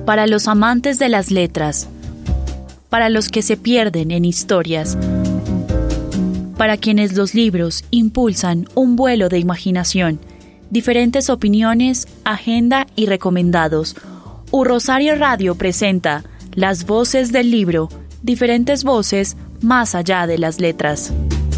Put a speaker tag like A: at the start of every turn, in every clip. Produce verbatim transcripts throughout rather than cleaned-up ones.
A: para los amantes de las letras, para los que se pierden en historias, para quienes los libros impulsan un vuelo de imaginación, diferentes opiniones, agenda y recomendados. U Rosario Radio presenta Las Voces del Libro, diferentes voces más allá de las letras.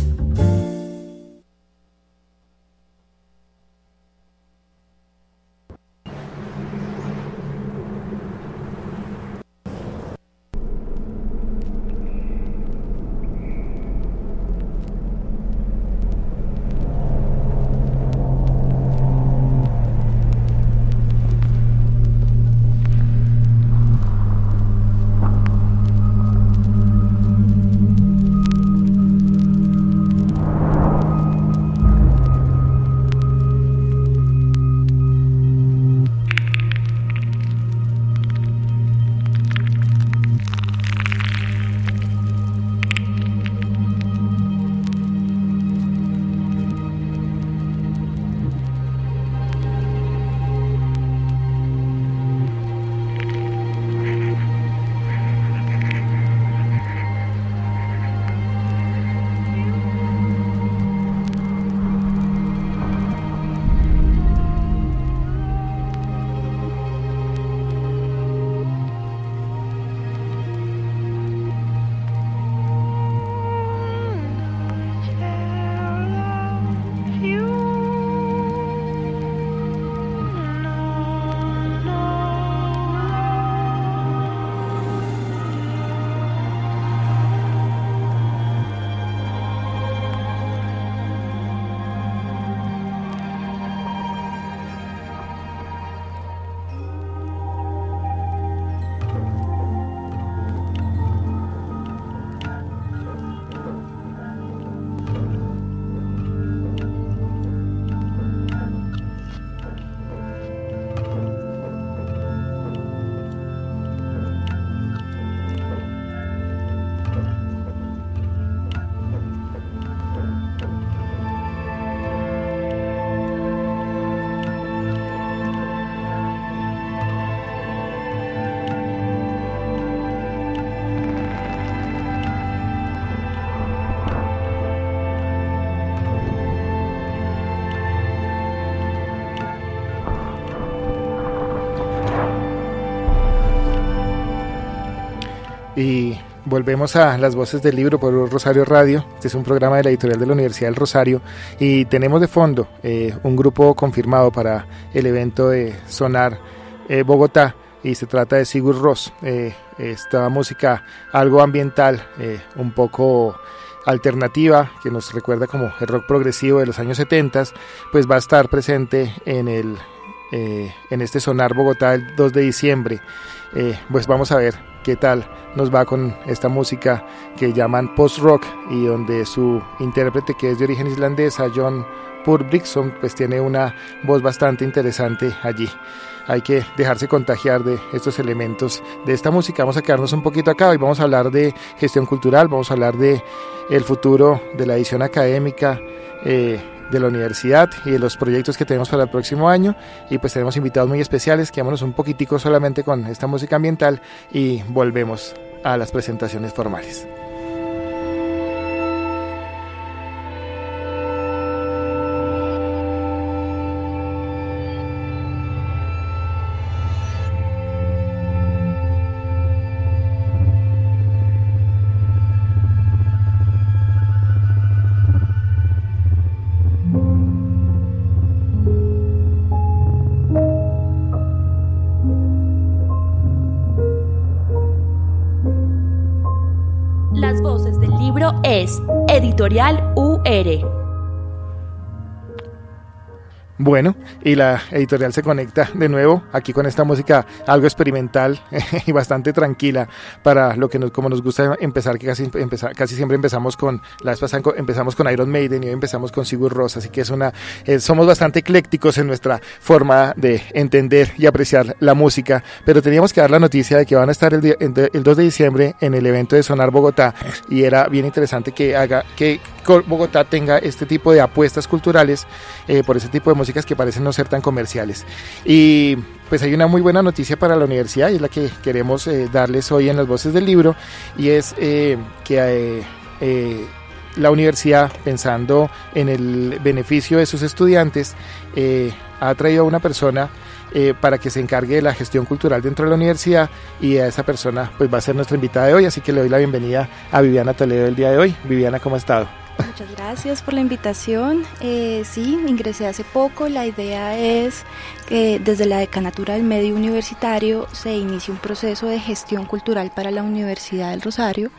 B: Y volvemos a Las Voces del Libro por Rosario Radio. Este es un programa de la editorial de la Universidad del Rosario y tenemos de fondo eh, un grupo confirmado para el evento de Sonar eh, Bogotá, y se trata de Sigur Rós. Eh, esta música algo ambiental, eh, un poco alternativa, que nos recuerda como el rock progresivo de los años setenta, pues va a estar presente en el eh, en este Sonar Bogotá el dos de diciembre. Eh, pues vamos a ver qué tal nos va con esta música que llaman post-rock, y donde su intérprete, que es de origen islandesa, John Purbrickson, pues tiene una voz bastante interesante allí. Hay que dejarse contagiar de estos elementos de esta música. Vamos a quedarnos un poquito acá y vamos a hablar de gestión cultural, vamos a hablar de el futuro de la edición académica eh, de la universidad y de los proyectos que tenemos para el próximo año, y pues tenemos invitados muy especiales. Quedémonos un poquitico solamente con esta música ambiental y volvemos a las presentaciones formales.
A: Las Voces del Libro es Editorial U R.
B: Bueno, y la editorial se conecta de nuevo aquí con esta música algo experimental y bastante tranquila para lo que nos, como nos gusta empezar, que casi, empezar, casi siempre empezamos con, la vez pasada empezamos con Iron Maiden y hoy empezamos con Sigur Rós, así que es una, eh, somos bastante eclécticos en nuestra forma de entender y apreciar la música, pero teníamos que dar la noticia de que van a estar el, día, el dos de diciembre en el evento de Sonar Bogotá, y era bien interesante que haga que Bogotá tenga este tipo de apuestas culturales eh, por ese tipo de música músicas que parecen no ser tan comerciales. Y pues hay una muy buena noticia para la universidad y es la que queremos eh, darles hoy en las voces del libro, y es eh, que eh, eh, la universidad, pensando en el beneficio de sus estudiantes, eh, ha traído a una persona eh, para que se encargue de la gestión cultural dentro de la universidad, y a esa persona pues va a ser nuestra invitada de hoy, así que le doy la bienvenida a Viviana Toledo el día de hoy. Viviana, ¿cómo ha estado?
C: Muchas gracias por la invitación. Eh, sí, ingresé hace poco. La idea es que desde la Decanatura del Medio Universitario se inicie un proceso de gestión cultural para la Universidad del Rosario,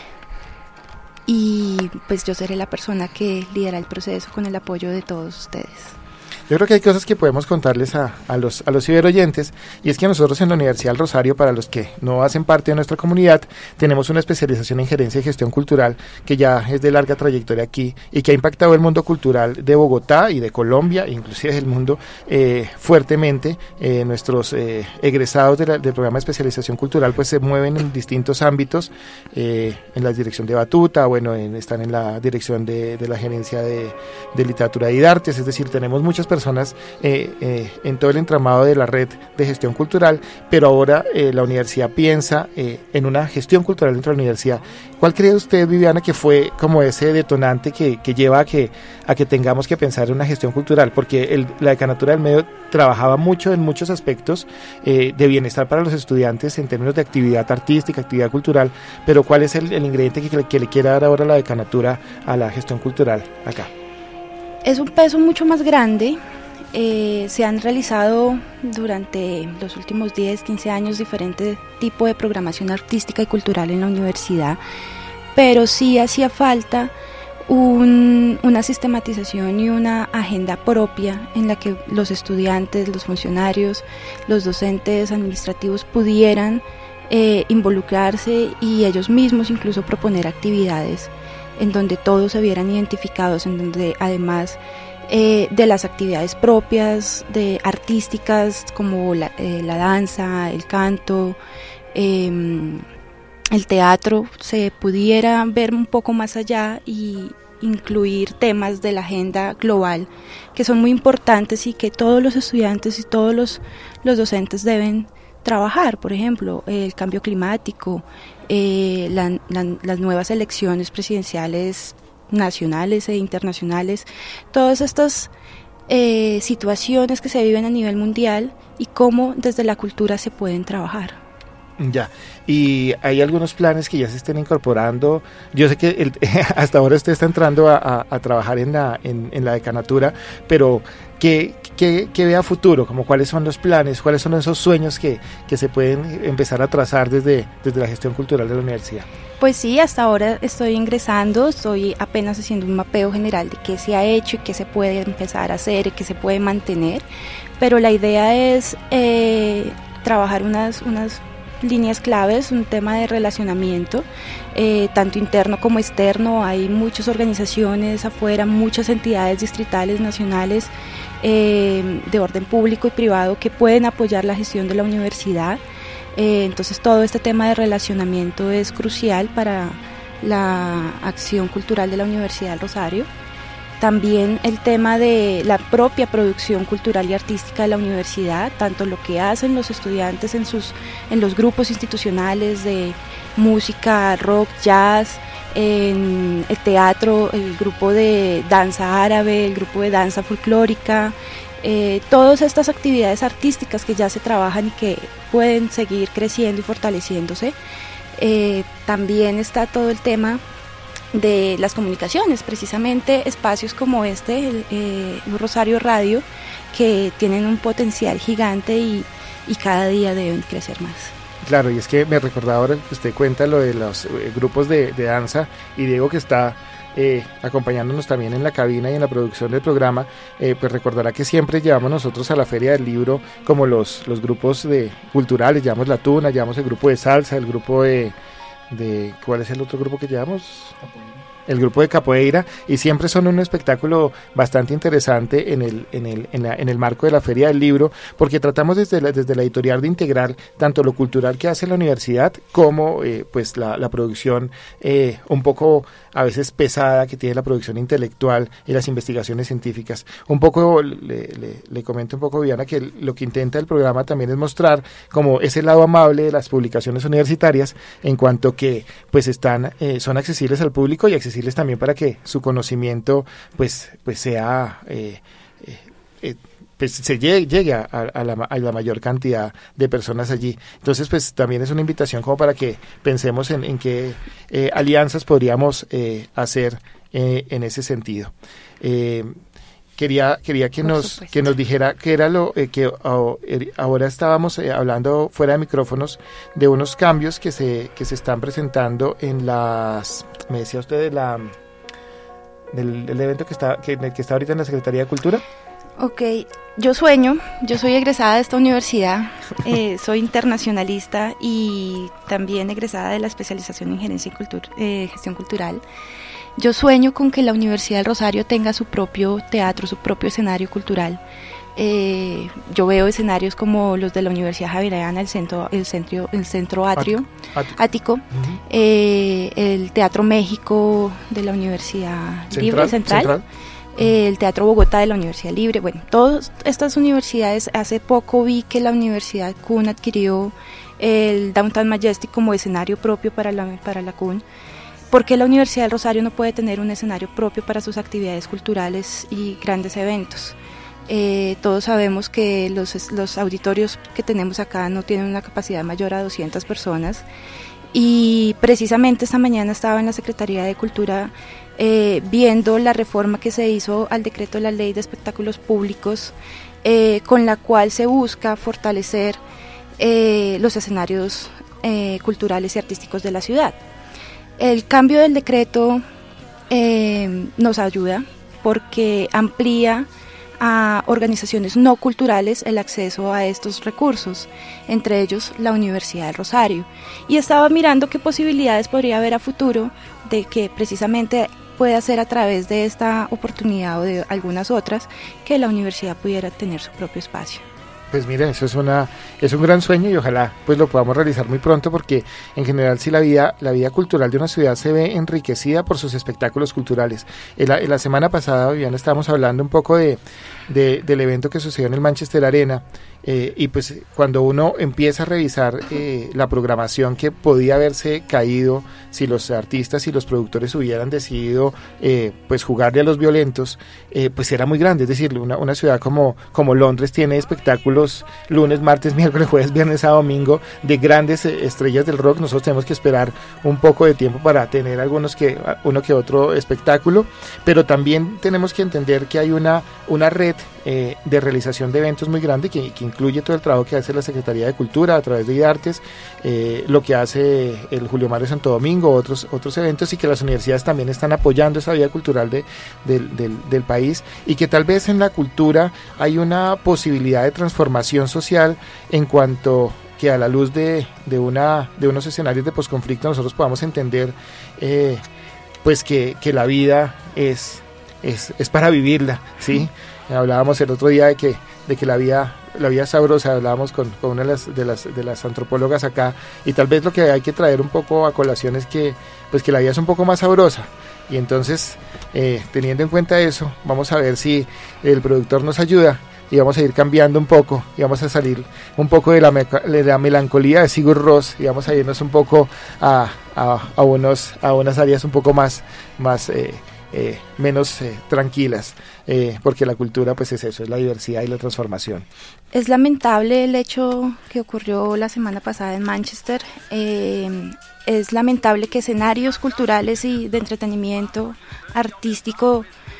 C: y pues yo seré la persona que lidera el proceso con el apoyo de todos ustedes.
B: Yo creo que hay cosas que podemos contarles a, a los a los ciberoyentes, y es que nosotros en la Universidad del Rosario, para los que no hacen parte de nuestra comunidad, tenemos una especialización en gerencia y gestión cultural que ya es de larga trayectoria aquí y que ha impactado el mundo cultural de Bogotá y de Colombia, inclusive del mundo, eh, fuertemente. Eh, nuestros eh, egresados de la, del programa de especialización cultural pues se mueven en distintos ámbitos, eh, en la dirección de batuta, bueno, en, están en la dirección de, de la gerencia de, de literatura y de artes, es decir, tenemos muchas personas personas eh, eh, en todo el entramado de la red de gestión cultural, pero ahora eh, la universidad piensa eh, en una gestión cultural dentro de la universidad. ¿Cuál cree usted, Viviana, que fue como ese detonante que, que lleva a que, a que tengamos que pensar en una gestión cultural? Porque el, la Decanatura del Medio trabajaba mucho en muchos aspectos eh, de bienestar para los estudiantes en términos de actividad artística, actividad cultural, pero ¿cuál es el, el ingrediente que, que le quiere dar ahora la Decanatura a la gestión cultural acá?
C: Es un peso mucho más grande. Eh, se han realizado durante los últimos diez, quince años diferentes tipos de programación artística y cultural en la universidad, pero sí hacía falta un, una sistematización y una agenda propia en la que los estudiantes, los funcionarios, los docentes administrativos pudieran eh, involucrarse y ellos mismos incluso proponer actividades en donde todos se vieran identificados, en donde además eh, de las actividades propias, de artísticas como la, eh, la danza, el canto, eh, el teatro, se pudiera ver un poco más allá y incluir temas de la agenda global que son muy importantes y que todos los estudiantes y todos los, los docentes deben trabajar. Por ejemplo, el cambio climático, eh, la, la, las nuevas elecciones presidenciales nacionales e internacionales, todas estas eh, situaciones que se viven a nivel mundial y cómo desde la cultura se pueden trabajar.
B: Ya, y hay algunos planes que ya se estén incorporando. Yo sé que el, hasta ahora usted está entrando a, a, a trabajar en la, en, en la decanatura, pero ¿qué, qué, qué ve a futuro? Como ¿cuáles son los planes? ¿Cuáles son esos sueños que, que se pueden empezar a trazar desde, desde la gestión cultural de la universidad?
C: Pues sí, hasta ahora estoy ingresando, estoy apenas haciendo un mapeo general de qué se ha hecho y qué se puede empezar a hacer y qué se puede mantener, pero la idea es eh, trabajar unas, unas líneas claves, un tema de relacionamiento, eh, tanto interno como externo. Hay muchas organizaciones afuera, muchas entidades distritales, nacionales, eh, de orden público y privado que pueden apoyar la gestión de la universidad. Eh, entonces todo este tema de relacionamiento es crucial para la acción cultural de la Universidad del Rosario. También el tema de la propia producción cultural y artística de la universidad, tanto lo que hacen los estudiantes en, sus, en los grupos institucionales de música, rock, jazz, en el teatro, el grupo de danza árabe, el grupo de danza folclórica, eh, todas estas actividades artísticas que ya se trabajan y que pueden seguir creciendo y fortaleciéndose. Eh, también está todo el tema de las comunicaciones, precisamente espacios como este, eh, Rosario Radio, que tienen un potencial gigante y, y cada día deben crecer más.
B: Claro, y es que me recordaba ahora que usted cuenta lo de los eh, grupos de, de danza, y Diego, que está eh, acompañándonos también en la cabina y en la producción del programa, eh, pues recordará que siempre llevamos nosotros a la Feria del Libro como los, los grupos de culturales, llevamos la tuna, llevamos el grupo de salsa, el grupo de... de ¿cuál es el otro grupo que llevamos? El grupo de capoeira, y siempre son un espectáculo bastante interesante en el en el en, la, en el marco de la Feria del Libro, porque tratamos desde la, desde la editorial de integrar tanto lo cultural que hace la universidad como eh, pues la, la producción eh, un poco a veces pesada que tiene la producción intelectual y las investigaciones científicas. Un poco, le, le, le comento un poco, Viviana, que lo que intenta el programa también es mostrar como ese lado amable de las publicaciones universitarias, en cuanto que pues están, eh, son accesibles al público y accesibles también para que su conocimiento pues, pues sea... Eh, eh, eh, pues se llegue, llegue a, a, la, a la mayor cantidad de personas allí. Entonces, pues también es una invitación como para que pensemos en, en qué eh, alianzas podríamos eh, hacer eh, en ese sentido. Eh, quería quería que
C: Por
B: nos
C: supuesto.
B: que nos dijera qué era lo eh, que oh, er, ahora estábamos eh, hablando fuera de micrófonos de unos cambios que se que se están presentando en las, me decía usted de la del, del evento que está que, que está ahorita en la Secretaría de Cultura.
C: Ok, yo sueño, yo soy egresada de esta universidad, eh, soy internacionalista y también egresada de la especialización en gerencia y cultura, eh, gestión cultural. Yo sueño con que la Universidad del Rosario tenga su propio teatro, su propio escenario cultural. Eh, yo veo escenarios como los de la Universidad Javeriana, el centro, el centro, el centro atrio,
B: Ático,
C: ático,
B: uh-huh.
C: eh, el Teatro México de la Universidad
B: Central,
C: Libre Central.
B: Central.
C: El Teatro Bogotá de la Universidad Libre. Bueno, todas estas universidades, hace poco vi que la Universidad C U N adquirió el Downtown Majestic como escenario propio para la, para la C U N. ¿Por qué la Universidad del Rosario no puede tener un escenario propio para sus actividades culturales y grandes eventos? Eh, todos sabemos que los, los auditorios que tenemos acá no tienen una capacidad mayor a doscientas personas, y precisamente esta mañana estaba en la Secretaría de Cultura eh, viendo la reforma que se hizo al decreto de la Ley de Espectáculos Públicos, eh, con la cual se busca fortalecer eh, los escenarios eh, culturales y artísticos de la ciudad. El cambio del decreto eh, nos ayuda porque amplía a organizaciones no culturales el acceso a estos recursos, entre ellos la Universidad del Rosario. Y estaba mirando qué posibilidades podría haber a futuro de que precisamente pueda ser a través de esta oportunidad o de algunas otras que la universidad pudiera tener su propio espacio.
B: Pues miren, eso es una es un gran sueño y ojalá pues lo podamos realizar muy pronto, porque en general sí la vida la vida cultural de una ciudad se ve enriquecida por sus espectáculos culturales. En la, en la semana pasada, Viviana, estábamos hablando un poco de, de del evento que sucedió en el Manchester Arena, eh, y pues cuando uno empieza a revisar eh, la programación que podía haberse caído si los artistas y los productores hubieran decidido eh, pues jugarle a los violentos, eh, pues era muy grande. Es decir, una, una ciudad como, como Londres tiene espectáculos lunes, martes, miércoles, jueves, viernes, sábado, domingo de grandes eh, estrellas del rock. Nosotros tenemos que esperar un poco de tiempo para tener algunos que uno que otro espectáculo, pero también tenemos que entender que hay una, una red eh, de realización de eventos muy grande que, que incluye todo el trabajo que hace la Secretaría de Cultura a través de IDARTES, eh, lo que hace el Julio Mario Santo Domingo, otros otros eventos, y que las universidades también están apoyando esa vida cultural de, de, del, del país, y que tal vez en la cultura hay una posibilidad de transformación social en cuanto que a la luz de, de, una, de unos escenarios de posconflicto nosotros podamos entender eh, pues que, que la vida es, es, es para vivirla, ¿sí? Hablábamos el otro día de que, de que la vida la vida sabrosa, hablábamos con, con una de las, de, las, de las antropólogas acá, y tal vez lo que hay que traer un poco a colación es que, pues que la vida es un poco más sabrosa, y entonces eh, teniendo en cuenta eso, vamos a ver si el productor nos ayuda y vamos a ir cambiando un poco y vamos a salir un poco de la, meca- de la melancolía de Sigur Rós y vamos a irnos un poco a, a, a, unos, a unas áreas un poco más, más eh, eh, menos eh, tranquilas, eh, porque la cultura pues es eso, es la diversidad y la transformación.
C: Es lamentable el hecho que ocurrió la semana pasada en Manchester. Eh, es lamentable que escenarios culturales y de entretenimiento artístico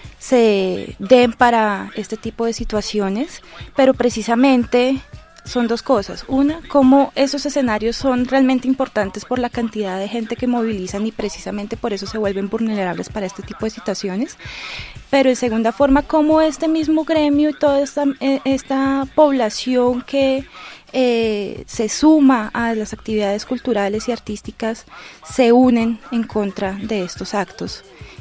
C: se den para este tipo de situaciones, pero precisamente son dos cosas. Una, cómo esos escenarios son realmente importantes por la cantidad de gente que movilizan y precisamente por eso se vuelven vulnerables para este tipo de situaciones. Pero en segunda forma, cómo este mismo gremio y toda esta, esta población que eh, se suma a las actividades culturales y artísticas se unen en contra de estos actos.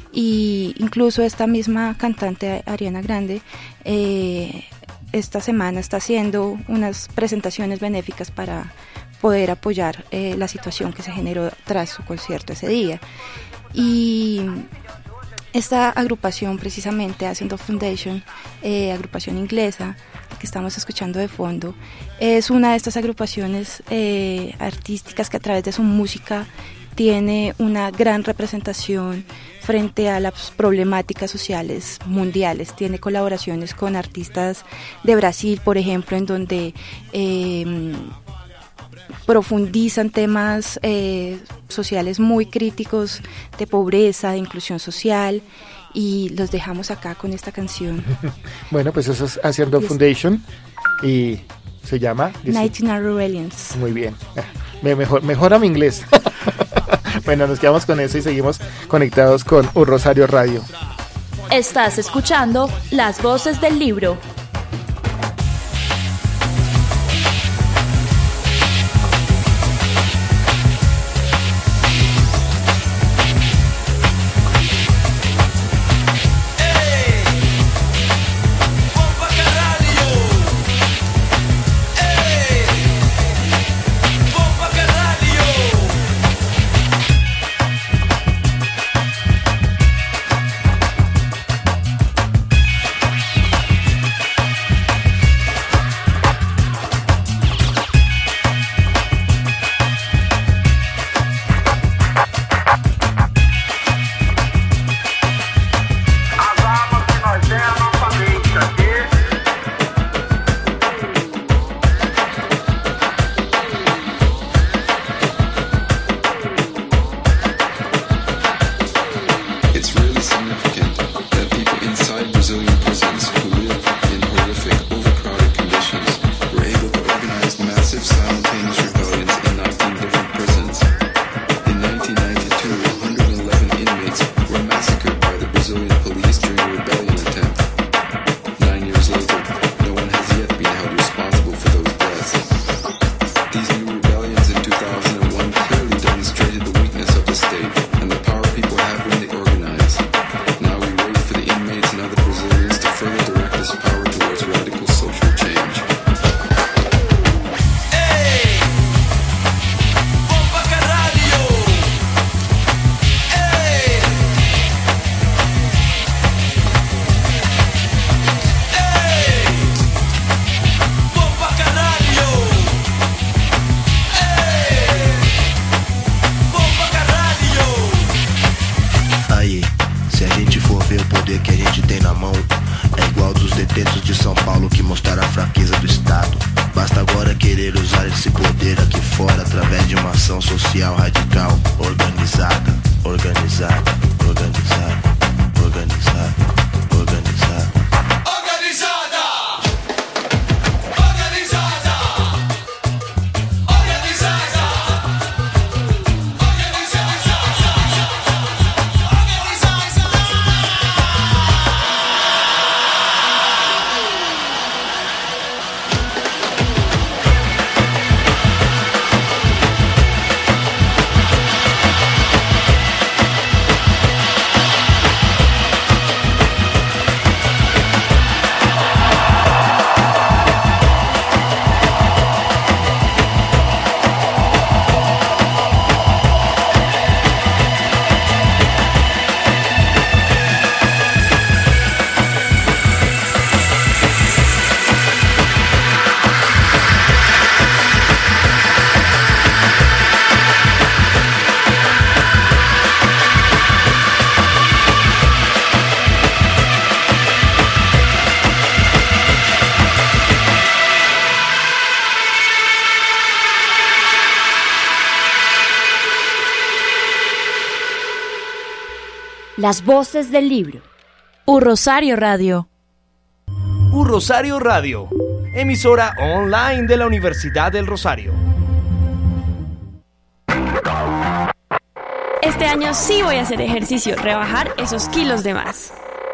C: Y incluso esta misma cantante Ariana Grande eh, esta semana está haciendo unas presentaciones benéficas para poder apoyar eh, la situación que se generó tras su concierto ese día. Y esta agrupación, precisamente Ascend Foundation, eh, agrupación inglesa que estamos escuchando de fondo, es una de estas agrupaciones eh, artísticas que a través de su música tiene una gran representación frente a las problemáticas sociales mundiales. Tiene colaboraciones con artistas de Brasil, por ejemplo, en donde eh, profundizan temas eh, sociales muy críticos de pobreza, de inclusión social, y los dejamos acá con esta canción.
B: Bueno, pues eso es Haciendo Foundation y se llama
C: Nightingale Rebellions.
B: Muy bien, me mejor, mejora mi inglés. Bueno, nos quedamos con eso y seguimos conectados con Un Rosario Radio.
A: Estás escuchando Las Voces del Libro. Las Voces del Libro. Un Rosario Radio.
D: Un Rosario Radio, emisora online de la Universidad del Rosario.
E: Este año sí voy a hacer ejercicio, rebajar esos kilos de más.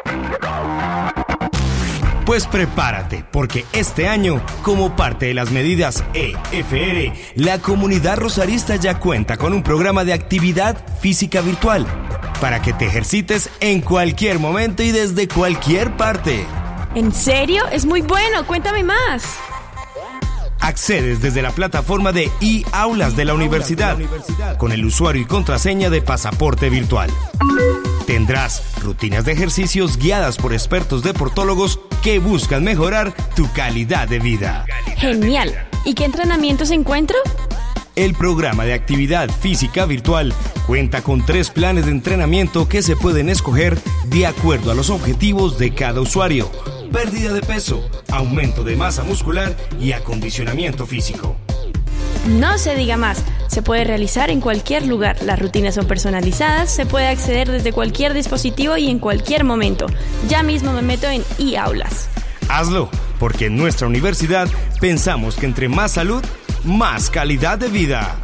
D: Pues prepárate, porque este año, como parte de las medidas E F R, la comunidad rosarista ya cuenta con un programa de actividad física virtual para que te ejercites en cualquier momento y desde cualquier parte.
E: ¿En serio? Es muy bueno, cuéntame más.
D: Accedes desde la plataforma de e-aulas de la universidad con el usuario y contraseña de pasaporte virtual. Tendrás rutinas de ejercicios guiadas por expertos deportólogos que buscan mejorar tu calidad de vida.
E: Genial. ¿Y qué entrenamientos encuentro?
D: El programa de actividad física virtual cuenta con tres planes de entrenamiento que se pueden escoger de acuerdo a los objetivos de cada usuario: pérdida de peso, aumento de masa muscular y acondicionamiento físico.
E: No se diga más, se puede realizar en cualquier lugar, las rutinas son personalizadas, se puede acceder desde cualquier dispositivo y en cualquier momento. Ya mismo me meto en e-aulas.
D: Hazlo, porque en nuestra universidad pensamos que entre más salud, más calidad de vida.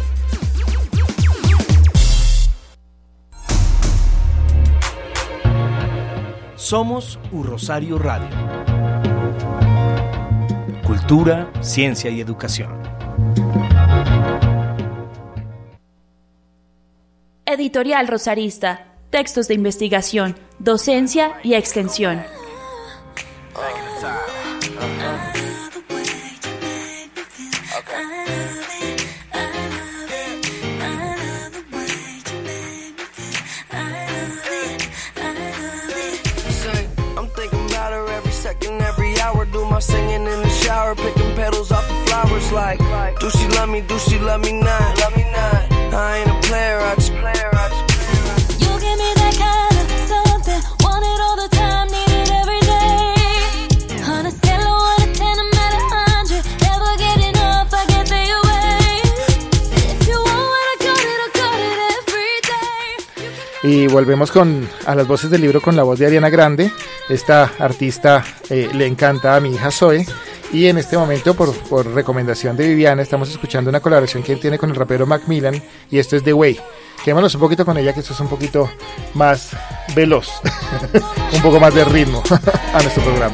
F: Somos U Rosario Radio. Cultura, ciencia y educación.
A: Editorial Rosarista. Textos de investigación, docencia y extensión.
G: Singing in the shower, picking petals off the flowers like, do she love me, do she love me not? Love me not. I ain't a player, I just player, I just player. You give me that kind of something, want it all the time, need it every day. On a scale of one to ten, I'm at a hundred, never getting enough, I can't stay away. If you want what I got it, I got it every day.
B: Y volvemos con a las voces del libro con la voz de Ariana Grande. Esta artista eh, le encanta a mi hija Zoe, y en este momento por, por recomendación de Viviana estamos escuchando una colaboración que él tiene con el rapero Mac Millan, y esto es The Way. Quedémonos un poquito con ella, que esto es un poquito más veloz, un poco más de ritmo a nuestro programa.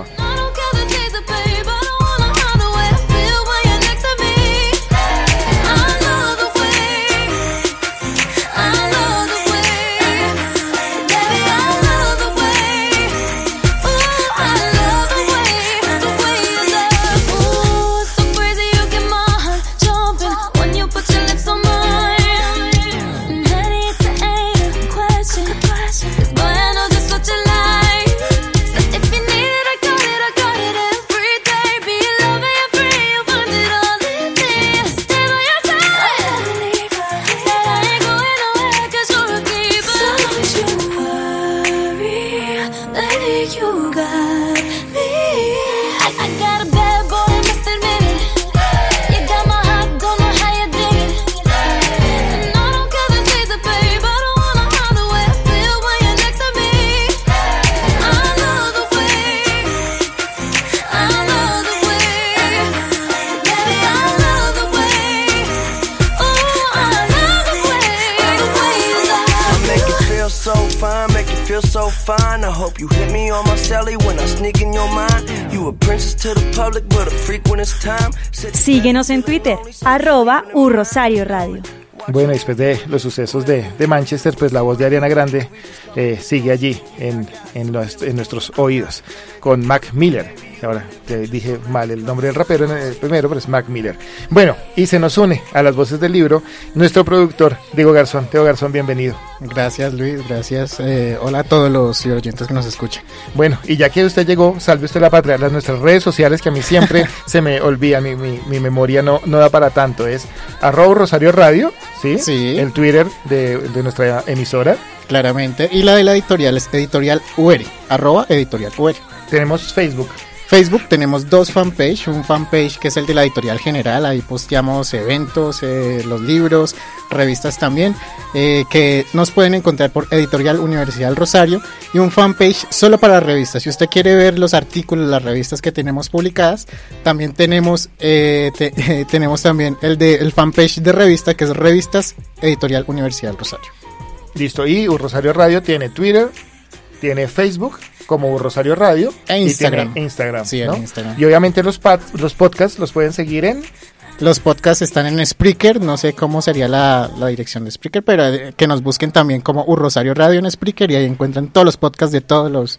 G: So fine, I hope you hit me on my celly when I sneak in your mind. You a princess to the public, but a freak when it's time.
H: Síguenos en Twitter, arroba U Rosario Radio.
B: Bueno, después de los sucesos de, de Manchester, pues la voz de Ariana Grande eh, sigue allí en, en, los, en nuestros oídos con Mac Miller. Ahora te dije mal el nombre del rapero en el primero, pero es Mac Miller. Bueno, y se nos une a las voces del libro nuestro productor Diego Garzón. Diego Garzón, bienvenido.
I: Gracias, Luis, gracias. Eh, hola a todos los oyentes que nos escuchan.
B: Bueno, y ya que usted llegó, salve usted la patria, las nuestras redes sociales, que a mí siempre se me olvida, mi, mi, mi memoria no, no da para tanto. Es arroba Rosario Radio, ¿sí?
I: Sí.
B: El Twitter de, de nuestra emisora.
I: Claramente. Y la de la editorial es editorial U R, arroba editorial U R.
B: Tenemos Facebook.
I: Facebook tenemos dos fanpage, un fanpage que es el de la editorial general, ahí posteamos eventos, eh, los libros, revistas también, eh, que nos pueden encontrar por Editorial Universidad del Rosario, y un fanpage solo para revistas. Si usted quiere ver los artículos, las revistas que tenemos publicadas, también tenemos eh, te, eh, tenemos también el de el fanpage de revista, que es Revistas Editorial Universidad del Rosario.
B: Listo, y U Rosario Radio tiene Twitter, tiene Facebook como U Rosario Radio
I: e Instagram.
B: Y tiene Instagram,
I: sí,
B: ¿no?
I: en Instagram.
B: Y obviamente los, pad, los podcasts los pueden seguir en...
I: Los podcasts están en Spreaker, no sé cómo sería la, la dirección de Spreaker, pero que nos busquen también como U Rosario Radio en Spreaker, y ahí encuentran todos los podcasts de todos los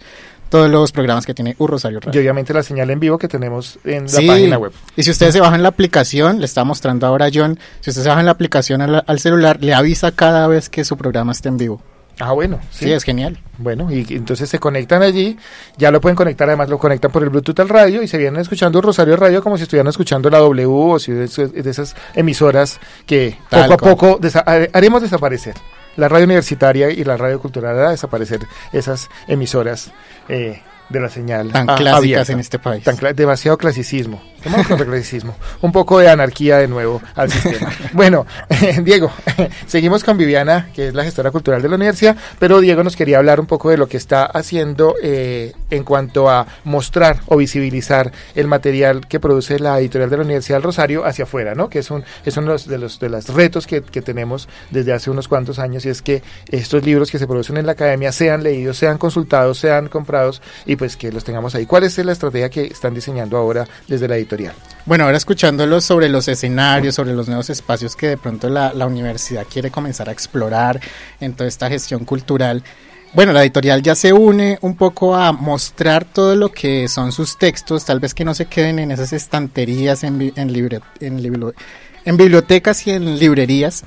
I: todos los programas que tiene U Rosario Radio.
B: Y obviamente la señal en vivo que tenemos en la
I: sí,
B: página web.
I: Y si ustedes se bajan la aplicación, le está mostrando ahora a John, si ustedes se bajan la aplicación al, al celular, le avisa cada vez que su programa esté en vivo.
B: Ah, bueno. Sí,
I: sí, es genial.
B: Bueno, y entonces se conectan allí, ya lo pueden conectar, además lo conectan por el Bluetooth al radio y se vienen escuchando Rosario Radio como si estuvieran escuchando la W o si de, de esas emisoras que Tal poco cual. a poco desa- haremos desaparecer. La radio universitaria y la radio cultural hará desaparecer esas emisoras eh, de la señal
I: tan
B: a,
I: clásicas
B: abierta.
I: En este país.
B: Tan cl- demasiado clasicismo. clasicismo. Un poco de anarquía de nuevo al sistema. Bueno, eh, Diego, seguimos con Viviana, que es la gestora cultural de la universidad, pero Diego nos quería hablar un poco de lo que está haciendo eh, en cuanto a mostrar o visibilizar el material que produce la editorial de la Universidad del Rosario hacia afuera, ¿no? Que es un es uno de los de los de los retos que, que tenemos desde hace unos cuantos años, y es que estos libros que se producen en la academia sean leídos, sean consultados, sean comprados y pues que los tengamos ahí. ¿Cuál es la estrategia que están diseñando ahora desde la editorial?
I: Bueno, ahora escuchándolos sobre los escenarios, sobre los nuevos espacios que de pronto la, la universidad quiere comenzar a explorar en toda esta gestión cultural. Bueno, la editorial ya se une un poco a mostrar todo lo que son sus textos, tal vez que no se queden en esas estanterías, en, en, libre, en, libro, en bibliotecas y en librerías,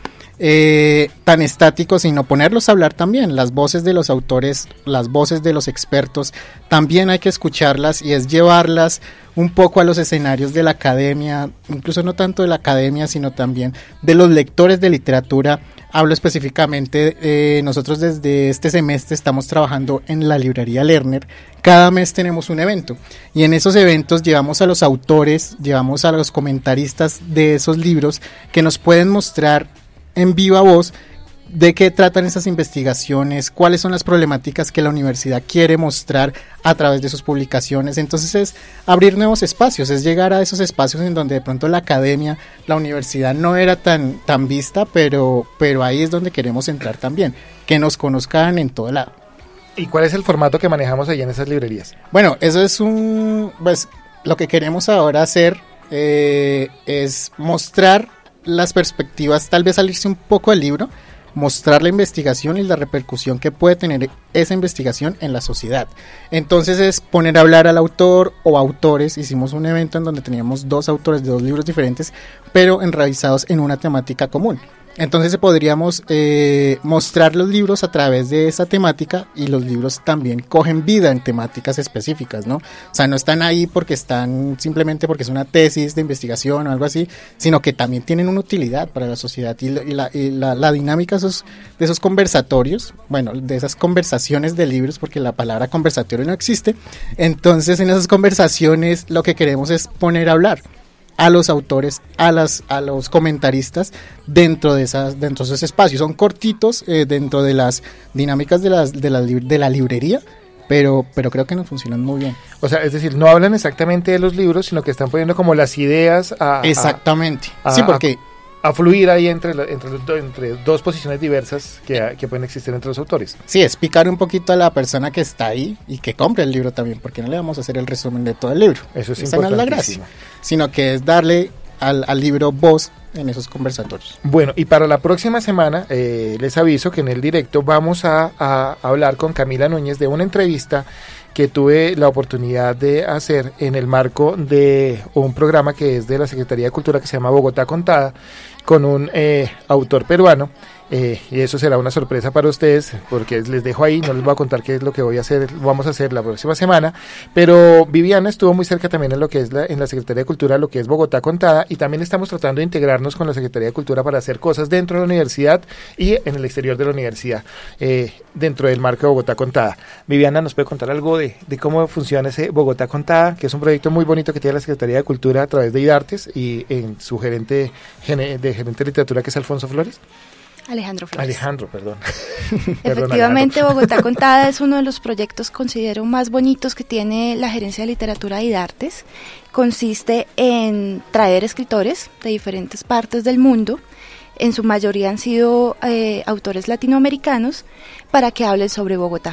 I: eh, tan estáticos, sino ponerlos a hablar también. Las voces de los autores, las voces de los expertos, también hay que escucharlas y es llevarlas un poco a los escenarios de la academia, incluso no tanto de la academia, sino también de los lectores de literatura. Hablo específicamente, eh, nosotros desde este semestre estamos trabajando en la librería Lerner. Cada mes tenemos un evento y en esos eventos llevamos a los autores, llevamos a los comentaristas de esos libros que nos pueden mostrar en viva voz de qué tratan esas investigaciones, cuáles son las problemáticas que la universidad quiere mostrar a través de sus publicaciones. Entonces es abrir nuevos espacios, es llegar a esos espacios en donde de pronto la academia, la universidad no era tan, tan vista, pero, pero ahí es donde queremos entrar también, que nos conozcan en todo lado.
B: ¿Y cuál es el formato que manejamos allá en esas librerías?
I: Bueno, eso es un, pues lo que queremos ahora hacer eh, es mostrar las perspectivas, tal vez salirse un poco del libro, mostrar la investigación y la repercusión que puede tener esa investigación en la sociedad. Entonces es poner a hablar al autor o autores. Hicimos un evento en donde teníamos dos autores de dos libros diferentes, pero enraizados en una temática común. Entonces podríamos eh, mostrar los libros a través de esa temática y los libros también cogen vida en temáticas específicas, ¿no? O sea, no están ahí porque están simplemente porque es una tesis de investigación o algo así, sino que también tienen una utilidad para la sociedad y, la, y, la, y la, la dinámica de esos, de esos conversatorios, bueno, de esas conversaciones de libros, porque la palabra conversatorio no existe. Entonces en esas conversaciones lo que queremos es poner a hablar a los autores, a las a los comentaristas dentro de esas dentro de esos espacios. Son cortitos eh, dentro de las dinámicas de las de la de la librería, pero pero creo que nos funcionan muy bien.
B: O sea, es decir, no hablan exactamente de los libros, sino que están poniendo como las ideas a
I: exactamente.
B: A,
I: sí, porque
B: a, a fluir ahí entre entre, los, entre dos posiciones diversas que, que pueden existir entre los autores.
I: Sí, es picar un poquito a la persona que está ahí y que compre el libro también, porque no le vamos a hacer el resumen de todo el libro.
B: Eso es
I: Esa no es la gracia, sino que es darle al, al libro voz en esos conversatorios.
B: Bueno, y para la próxima semana eh, les aviso que en el directo vamos a, a hablar con Camila Núñez de una entrevista que tuve la oportunidad de hacer en el marco de un programa que es de la Secretaría de Cultura que se llama Bogotá Contada, con un eh, autor peruano. Eh, y eso será una sorpresa para ustedes, porque les dejo ahí, no les voy a contar qué es lo que voy a hacer, vamos a hacer la próxima semana, pero Viviana estuvo muy cerca también en lo que es la, en la Secretaría de Cultura, lo que es Bogotá Contada, y también estamos tratando de integrarnos con la Secretaría de Cultura para hacer cosas dentro de la universidad y en el exterior de la universidad, eh, dentro del marco de Bogotá Contada. Viviana, ¿nos puede contar algo de, de cómo funciona ese Bogotá Contada, que es un proyecto muy bonito que tiene la Secretaría de Cultura a través de IDARTES y en su gerente de gerente de literatura, que es Alfonso Flores?
C: Alejandro Flores.
B: Alejandro, perdón.
C: Efectivamente,
B: Alejandro.
C: Bogotá Contada es uno de los proyectos, considero, más bonitos que tiene la Gerencia de Literatura de IDARTES. Consiste en traer escritores de diferentes partes del mundo, en su mayoría han sido eh, autores latinoamericanos, para que hablen sobre Bogotá.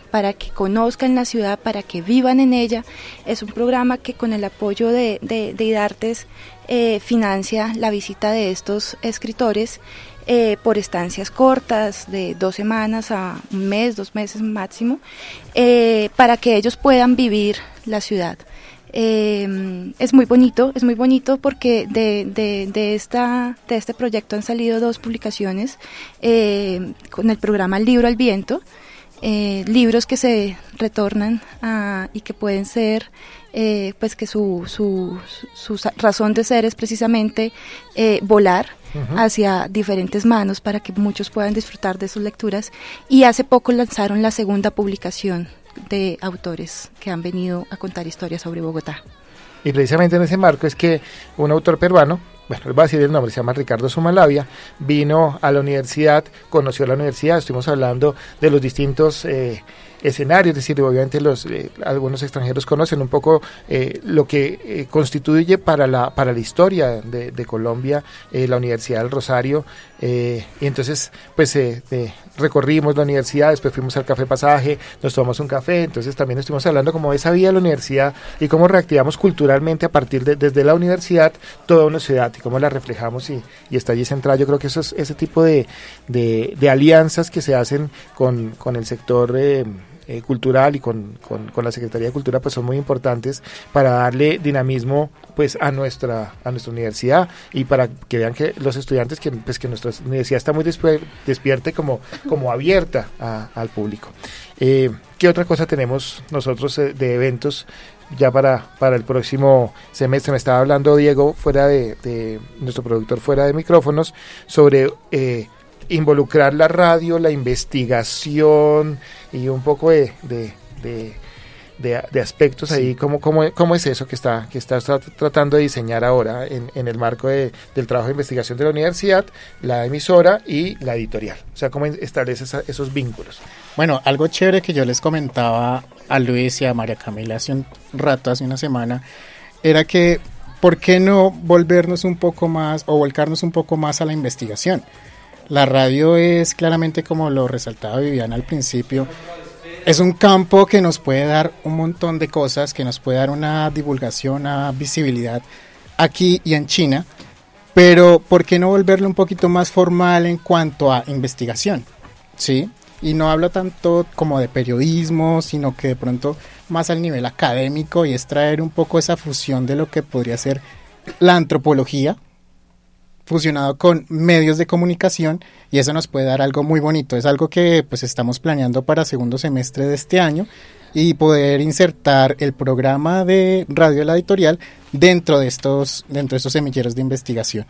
C: para que conozcan la ciudad, para que vivan en ella. Es un programa que con el apoyo de, de, de IDARTES eh, financia la visita de estos escritores eh, por estancias cortas, de dos semanas a un mes, dos meses máximo, eh, para que ellos puedan vivir la ciudad. Eh, es muy bonito, es muy bonito porque de, de, de, esta, de este proyecto han salido dos publicaciones eh, con el programa Libro al Viento, eh, libros que se retornan a, y que pueden ser, eh, pues que su, su, su, su razón de ser es precisamente eh, volar uh-huh. hacia diferentes manos para que muchos puedan disfrutar de sus lecturas, y hace poco lanzaron la segunda publicación de autores que han venido a contar historias sobre Bogotá.
B: Y precisamente en ese marco es que un autor peruano, bueno, les voy a decir el nombre, se llama Ricardo Sumalavia, vino a la universidad, conoció la universidad, estuvimos hablando de los distintos eh, escenarios, es decir, obviamente los eh, algunos extranjeros conocen un poco eh, lo que eh, constituye para la para la historia de, de Colombia eh, la Universidad del Rosario, eh, y entonces pues eh, eh, recorrimos la universidad, después fuimos al Café Pasaje, nos tomamos un café, entonces también estuvimos hablando como de esa vida de la universidad y cómo reactivamos culturalmente a partir de desde la universidad toda una ciudad y cómo la reflejamos, y, y está allí centrada. Yo creo que eso es, ese tipo de, de, de alianzas que se hacen con, con el sector eh, eh, cultural y con, con, con la Secretaría de Cultura pues son muy importantes para darle dinamismo pues a nuestra a nuestra universidad y para que vean que los estudiantes que pues que nuestra universidad está muy despu- despierta y como, como abierta a, al público. Eh, ¿Qué otra cosa tenemos nosotros eh, de eventos ya para, para el próximo semestre? Me estaba hablando Diego, fuera de, de nuestro productor fuera de micrófonos, sobre eh, involucrar la radio, la investigación y un poco de, de, de, de, de aspectos sí. ahí. ¿Cómo, cómo, ¿Cómo es eso que está que está tratando de diseñar ahora en, en el marco de, del trabajo de investigación de la universidad, la emisora y la editorial? O sea, ¿cómo establece esa, esos vínculos?
I: Bueno, algo chévere que yo les comentaba a Luis y a María Camila hace un rato, hace una semana, era que ¿por qué no volvernos un poco más o volcarnos un poco más a la investigación? La radio es claramente, como lo resaltaba Viviana al principio, es un campo que nos puede dar un montón de cosas, que nos puede dar una divulgación, una visibilidad aquí y en China, pero ¿por qué no volverlo un poquito más formal en cuanto a investigación? ¿Sí? Y no hablo tanto como de periodismo, sino que de pronto más al nivel académico, y es traer un poco esa fusión de lo que podría ser la antropología, fusionado con medios de comunicación, y eso nos puede dar algo muy bonito. Es algo que pues estamos planeando para segundo semestre de este año, y poder insertar el programa de Radio La Editorial dentro de estos, dentro de estos semilleros de investigación.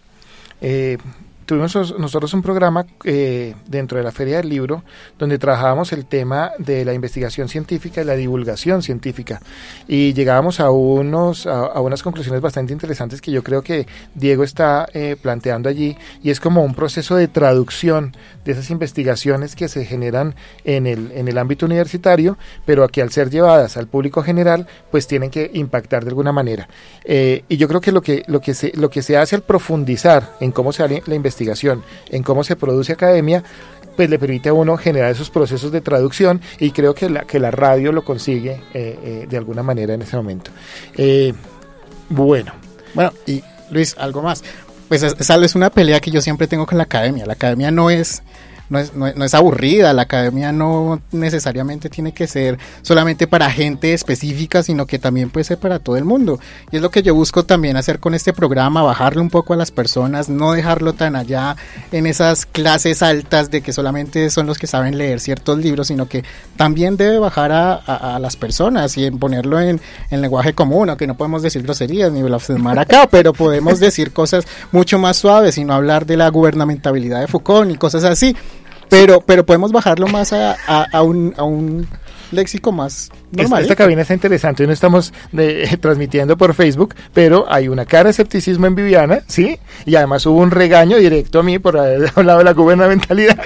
B: Eh... Tuvimos nosotros un programa eh, dentro de la Feria del Libro donde trabajábamos el tema de la investigación científica y la divulgación científica, y llegábamos a unos a, a unas conclusiones bastante interesantes que yo creo que Diego está eh, planteando allí, y es como un proceso de traducción de esas investigaciones que se generan en el en el ámbito universitario, pero que al ser llevadas al público general pues tienen que impactar de alguna manera, eh, y yo creo que lo que lo que se lo que se hace al profundizar en cómo se da la investigación, en cómo se produce academia, pues le permite a uno generar esos procesos de traducción, y creo que la, que la radio lo consigue eh, eh, de alguna manera en ese momento. Eh, bueno.
I: Bueno, y Luis, algo más. Pues esa es una pelea que yo siempre tengo con la academia. La academia no es... No es, no, no es aburrida, la academia no necesariamente tiene que ser solamente para gente específica, sino que también puede ser para todo el mundo, y es lo que yo busco también hacer con este programa, bajarle un poco a las personas, no dejarlo tan allá en esas clases altas de que solamente son los que saben leer ciertos libros, sino que también debe bajar a, a, a las personas y en ponerlo en, en lenguaje común, aunque no podemos decir groserías ni blasfemar acá, pero podemos decir cosas mucho más suaves y no hablar de la gubernamentabilidad de Foucault ni cosas así. Pero pero podemos bajarlo más a, a, a, un, a un léxico más normal.
B: Esta, esta cabina está interesante. Hoy no estamos de, transmitiendo por Facebook, pero hay una cara de escepticismo en Viviana, ¿sí? Y además hubo un regaño directo a mí por haber hablado de la gubernamentalidad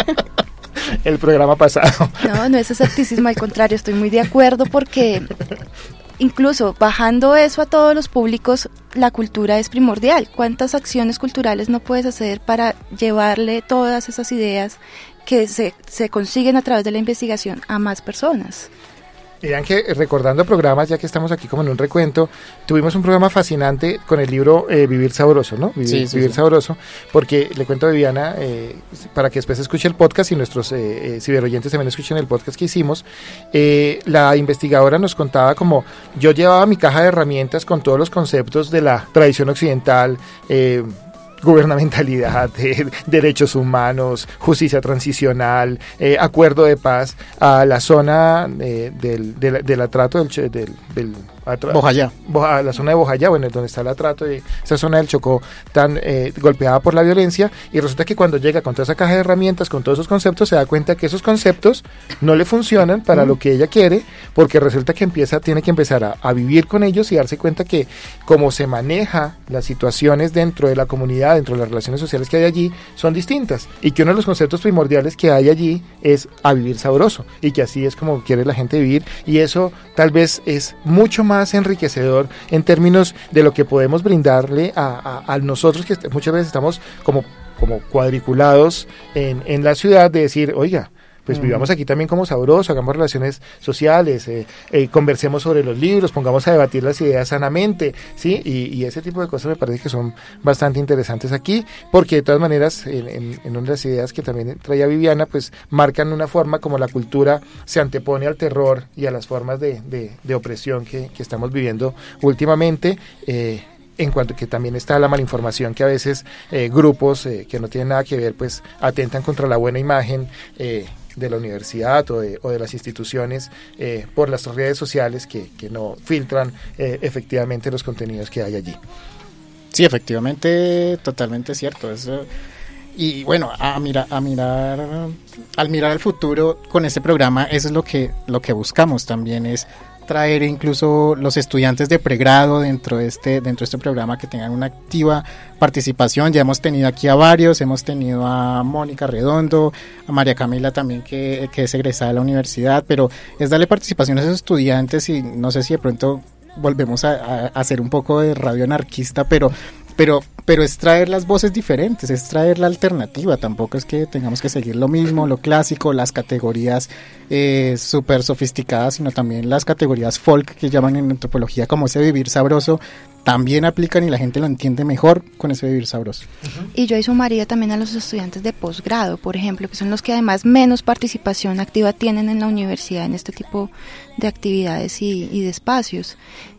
B: el programa pasado.
C: No, no es escepticismo, al contrario, estoy muy de acuerdo, porque incluso bajando eso a todos los públicos, la cultura es primordial. ¿Cuántas acciones culturales no puedes hacer para llevarle todas esas ideas que se, se consiguen a través de la investigación a más personas.
B: Dirán que recordando programas, ya que estamos aquí como en un recuento, tuvimos un programa fascinante con el libro eh, Vivir Sabroso, ¿no? Vivir,
I: sí, sí,
B: Vivir
I: sí.
B: Sabroso, porque le cuento a Viviana, eh, para que después escuche el podcast y nuestros eh, eh, ciberoyentes también escuchen el podcast que hicimos, eh, la investigadora nos contaba como yo llevaba mi caja de herramientas con todos los conceptos de la tradición occidental, eh, gubernamentalidad, eh, derechos humanos, justicia transicional, eh, acuerdo de paz, a la zona eh, del, del, del atrato del, del, del atra,
I: Bojayá.
B: Boja, la zona de Bojayá, bueno, donde está el atrato de esa zona del Chocó tan eh, golpeada por la violencia, y resulta que cuando llega con toda esa caja de herramientas, con todos esos conceptos, se da cuenta que esos conceptos no le funcionan para mm. lo que ella quiere, porque resulta que empieza, tiene que empezar a, a vivir con ellos y darse cuenta que como se maneja las situaciones dentro de la comunidad, dentro de las relaciones sociales que hay allí, son distintas, y que uno de los conceptos primordiales que hay allí es a vivir sabroso, y que así es como quiere la gente vivir, y eso tal vez es mucho más enriquecedor en términos de lo que podemos brindarle a, a, a nosotros, que muchas veces estamos como, como cuadriculados en, en la ciudad, de decir, oiga, pues uh-huh. vivamos aquí también como sabroso, hagamos relaciones sociales, eh, eh, conversemos sobre los libros, pongamos a debatir las ideas sanamente, ¿sí? Y, y ese tipo de cosas me parece que son bastante interesantes aquí, porque de todas maneras, en, en, en una de las ideas que también traía Viviana, pues marcan una forma como la cultura se antepone al terror y a las formas de, de, de opresión que, que estamos viviendo últimamente, eh, en cuanto que también está la malinformación, que a veces eh, grupos eh, que no tienen nada que ver, pues atentan contra la buena imagen eh, de la universidad o de, o de las instituciones eh, por las redes sociales que, que no filtran eh, efectivamente los contenidos que hay allí.
I: Sí, efectivamente, totalmente cierto. Eso. Y bueno, a mirar, a mirar, al mirar al futuro con este programa, eso es lo que, lo que buscamos también, es traer incluso los estudiantes de pregrado dentro de este dentro de este programa, que tengan una activa participación. Ya hemos tenido aquí a varios, hemos tenido a Mónica Redondo, a María Camila también, que, que es egresada de la universidad, pero es darle participación a esos estudiantes, y no sé si de pronto volvemos a, a, a hacer un poco de radio anarquista, pero pero pero es traer las voces diferentes, es traer la alternativa. Tampoco es que tengamos que seguir lo mismo, lo clásico, las categorías eh, súper sofisticadas, sino también las categorías folk que llaman en antropología, como ese vivir sabroso, también aplican y la gente lo entiende mejor con ese vivir sabroso. Uh-huh.
C: Y yo ahí sumaría también a los estudiantes de posgrado, por ejemplo, que son los que además menos participación activa tienen en la universidad en este tipo de actividades y, y de espacios.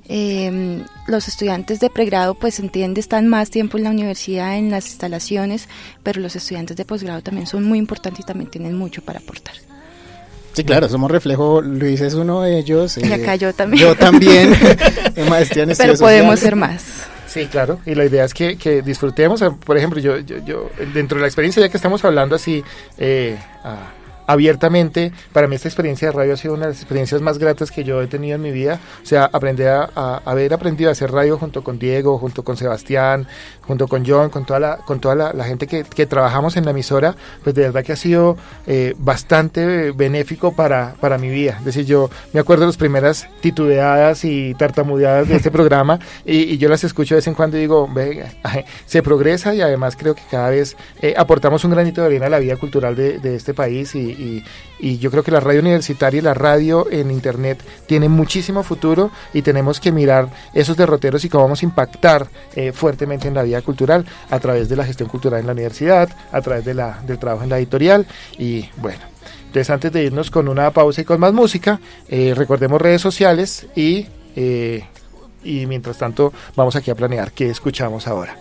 C: Eh, los estudiantes de pregrado, pues entiende, están más tiempo en la universidad, en las instalaciones, pero los estudiantes de posgrado también son muy importantes y también tienen mucho para aportar.
I: Sí, claro, somos reflejo. Luis es uno de ellos.
C: Y acá eh, yo también.
I: Yo también. Maestría en
C: Pero podemos ser más.
B: Sí, claro, y la idea es que, que disfrutemos. Por ejemplo, yo, yo, yo dentro de la experiencia, ya que estamos hablando así eh, a, abiertamente, para mí esta experiencia de radio ha sido una de las experiencias más gratas que yo he tenido en mi vida. O sea, aprender a, a haber aprendido a hacer radio junto con Diego, junto con Sebastián, junto con John, con toda la, con toda la, la gente que, que trabajamos en la emisora, pues de verdad que ha sido eh, bastante benéfico para, para mi vida. Es decir, yo me acuerdo de las primeras titubeadas y tartamudeadas de este programa, y, y yo las escucho de vez en cuando y digo, venga, se progresa, y además creo que cada vez eh, aportamos un granito de arena a la vida cultural de, de este país, y, y, y yo creo que la radio universitaria y la radio en internet tiene muchísimo futuro, y tenemos que mirar esos derroteros y cómo vamos a impactar eh, fuertemente en la vida cultural a través de la gestión cultural en la universidad, a través de la, del trabajo en la editorial. Y bueno, entonces antes de irnos con una pausa y con más música, eh, recordemos redes sociales y, eh, y mientras tanto vamos aquí a planear qué escuchamos ahora.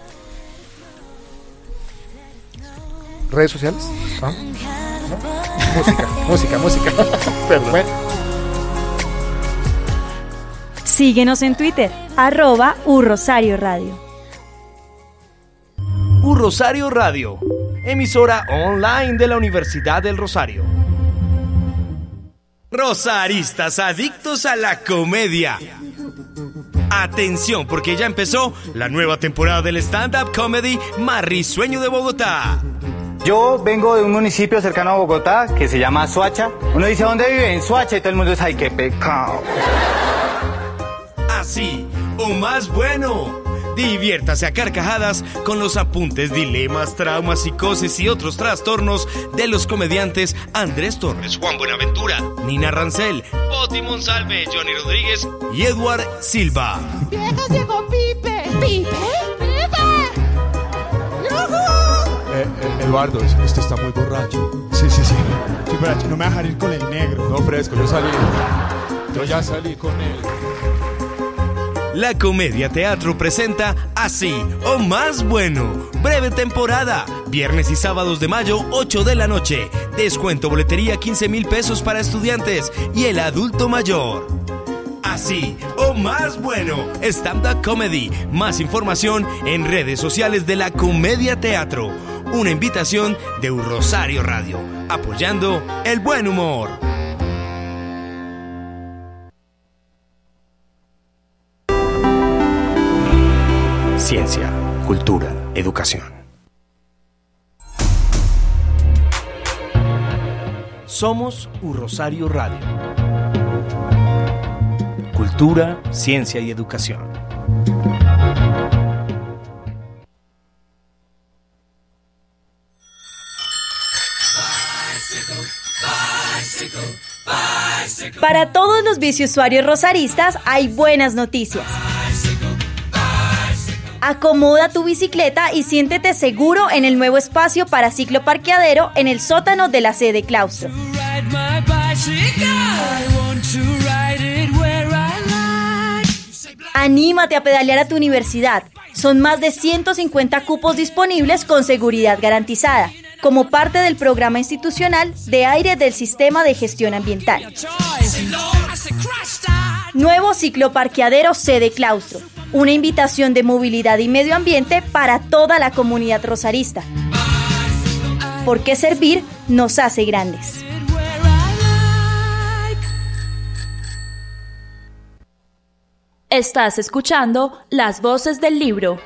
B: ¿Redes sociales? ¿No? ¿No? Música, música, música. Perdón. Bueno.
H: Síguenos en Twitter, arroba U Rosario Radio.
F: U Rosario Radio, emisora online de la Universidad del Rosario. Rosaristas adictos a la comedia. Atención, porque ya empezó la nueva temporada del stand-up comedy más risueño de Bogotá.
J: Yo vengo de un municipio cercano a Bogotá que se llama Soacha. Uno dice, ¿dónde vive? En Soacha, y todo el mundo dice, ¡ay, qué pecado!
F: Así, o más bueno. Diviértase a carcajadas con los apuntes, dilemas, traumas, psicosis y otros trastornos de los comediantes Andrés Torres, Juan Buenaventura, Nina Rancel, Poti Monsalve, Johnny Rodríguez y Edward Silva.
K: ¡Viejas, llegó Pipe! ¡Pipe! ¡Pipe!
L: Eh, eh, Eduardo, usted está muy borracho.
M: Sí, sí, sí. Sí, pero no me va a dejar ir con el negro.
L: No, fresco, yo salí. Yo ya salí con él.
F: La Comedia Teatro presenta Así o Más Bueno. Breve temporada. Viernes y sábados de mayo, ocho de la noche. Descuento boletería quince mil pesos para estudiantes y el adulto mayor. Así o Más Bueno. Stand-up comedy. Más información en redes sociales de la Comedia Teatro. Una invitación de Un Rosario Radio. Apoyando el buen humor. Ciencia, cultura, educación. Somos Un Rosario Radio. Cultura, ciencia y educación.
H: Para todos los biciusuarios rosaristas hay buenas noticias. Acomoda tu bicicleta y siéntete seguro en el nuevo espacio para cicloparqueadero en el sótano de la sede claustro. Anímate a pedalear a tu universidad. Son más de ciento cincuenta cupos disponibles con seguridad garantizada, como parte del programa institucional de aire del Sistema de Gestión Ambiental. Nuevo cicloparqueadero sede claustro. Una invitación de movilidad y medio ambiente para toda la comunidad rosarista. Porque servir nos hace grandes.
A: Estás escuchando Las Voces del Libro.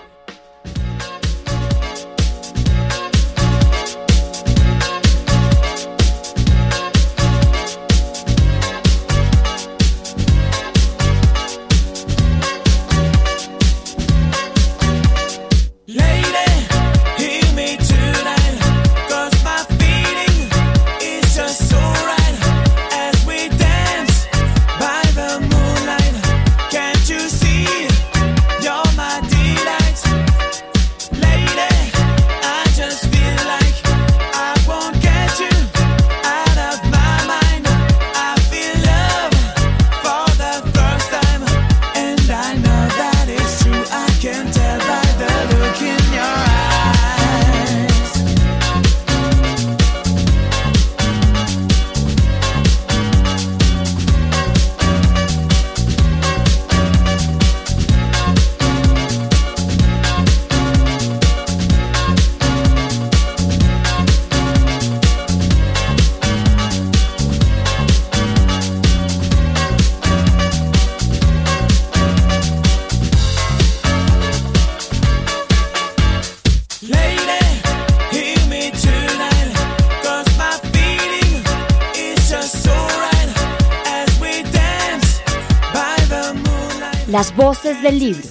H: Las Voces del Libro.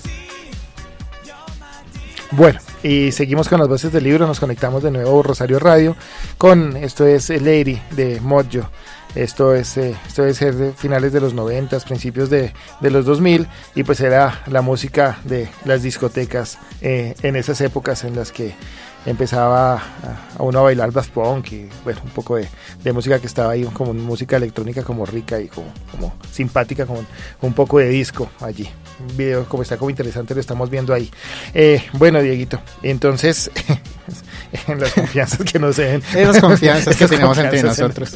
B: Bueno, y seguimos con las Voces del Libro, nos conectamos de nuevo a Rosario Radio con esto es Lady de Mojo. Esto es eh, esto debe ser de finales de los noventas, principios de, de los dos mil, y pues era la música de las discotecas eh, en esas épocas en las que empezaba a, a uno a bailar Daft Punk y bueno, un poco de, de música que estaba ahí, como música electrónica como rica y como, como simpática, como un, un poco de disco allí. Un video como está como interesante, lo estamos viendo ahí. Eh, bueno, Dieguito, entonces en las confianzas que nos den.
I: En las confianzas que tenemos entre nosotros.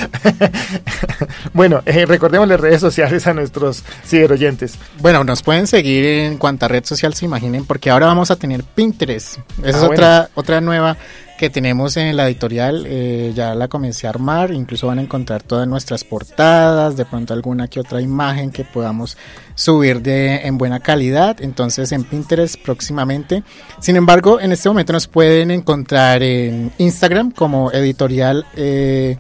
B: Bueno, eh, recordemos las redes sociales a nuestros ciberoyentes.
I: Bueno, nos pueden seguir en cuanta red social se imaginen, porque ahora vamos a tener Pinterest. Esa ah, es otra, bueno. otra nueva que tenemos en la editorial, eh, ya la comencé a armar, incluso van a encontrar todas nuestras portadas, de pronto alguna que otra imagen que podamos subir de en buena calidad, entonces en Pinterest próximamente. Sin embargo, en este momento nos pueden encontrar en Instagram como editorial eh,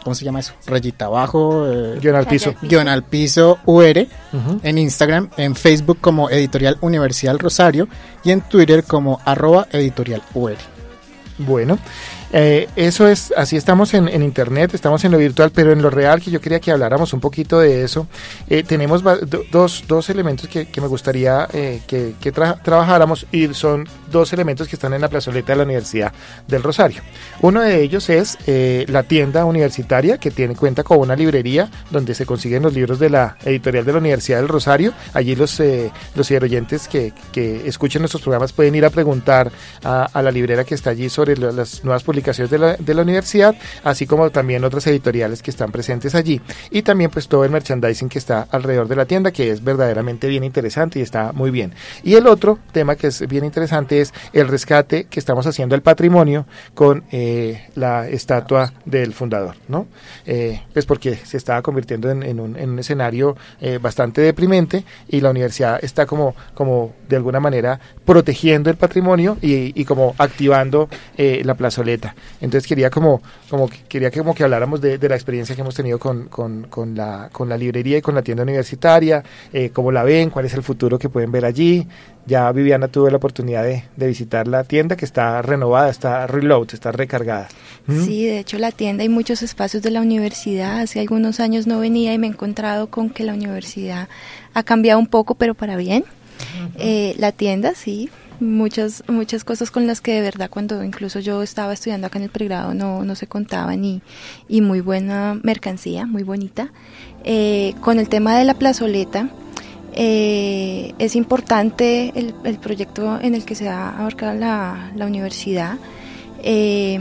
I: ¿cómo se llama eso? Rayita abajo. Eh,
B: guión al piso.
I: Guión al piso U R. Uh-huh. En Instagram, en Facebook como Editorial Universal Rosario y en Twitter como arroba Editorial U R.
B: Bueno, eh, eso es, así estamos en, en internet, estamos en lo virtual, pero en lo real, que yo quería que habláramos un poquito de eso. Eh, tenemos do, dos, dos elementos que, que me gustaría eh, que, que tra- trabajáramos, y son dos elementos que están en la plazoleta de la Universidad del Rosario. Uno de ellos es eh, la tienda universitaria, que tiene cuenta con una librería donde se consiguen los libros de la editorial de la Universidad del Rosario. Allí los, eh, los oyentes que, que escuchen nuestros programas pueden ir a preguntar a, a la librera que está allí sobre lo, las nuevas publicaciones de la, de la universidad, así como también otras editoriales que están presentes allí, y también pues todo el merchandising que está alrededor de la tienda, que es verdaderamente bien interesante y está muy bien. Y el otro tema que es bien interesante es el rescate que estamos haciendo al patrimonio con eh, la estatua del fundador, ¿no? Eh, pues porque se estaba convirtiendo en, en, un, en un escenario eh, bastante deprimente, y la universidad está como, como de alguna manera protegiendo el patrimonio y, y como activando eh, la plazoleta. Entonces quería como, como quería que como que habláramos de, de la experiencia que hemos tenido con, con, con la con la librería y con la tienda universitaria, eh, cómo la ven, cuál es el futuro que pueden ver allí. Ya Viviana tuvo la oportunidad de, de visitar la tienda, que está renovada, está reload, está recargada. ¿Mm?
C: Sí, de hecho la tienda y muchos espacios de la universidad. Hace algunos años no venía y me he encontrado con que la universidad ha cambiado un poco, pero para bien. Uh-huh. Eh, la tienda, sí, muchas muchas cosas con las que de verdad cuando incluso yo estaba estudiando acá en el pregrado no, no se contaban, y, y muy buena mercancía, muy bonita. Eh, con el tema de la plazoleta, eh, es importante el, el proyecto en el que se ha abarcado la, la universidad. Eh,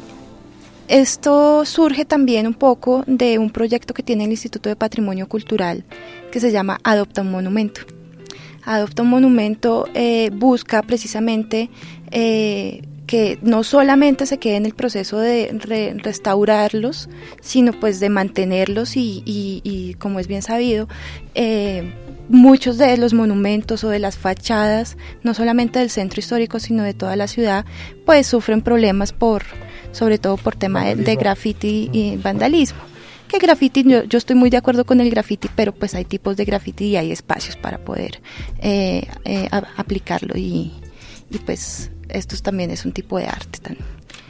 C: esto surge también un poco de un proyecto que tiene el Instituto de Patrimonio Cultural, que se llama Adopta un Monumento. Adopta un Monumento eh, busca precisamente eh, que no solamente se quede en el proceso de re- restaurarlos, sino pues de mantenerlos y, y, y como es bien sabido, eh, muchos de los monumentos o de las fachadas, no solamente del centro histórico, sino de toda la ciudad, pues sufren problemas por, sobre todo por tema de, de graffiti y vandalismo. Que graffiti, yo, yo estoy muy de acuerdo con el graffiti, pero pues hay tipos de graffiti y hay espacios para poder eh, eh, a, aplicarlo, y, y pues esto también es un tipo de arte también.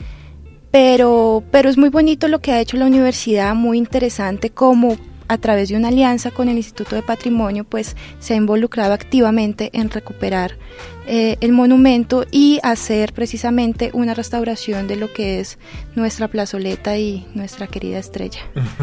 C: Pero, pero es muy bonito lo que ha hecho la universidad, muy interesante como a través de una alianza con el Instituto de Patrimonio pues se ha involucrado activamente en recuperar eh, el monumento y hacer precisamente una restauración de lo que es nuestra plazoleta y nuestra querida estrella.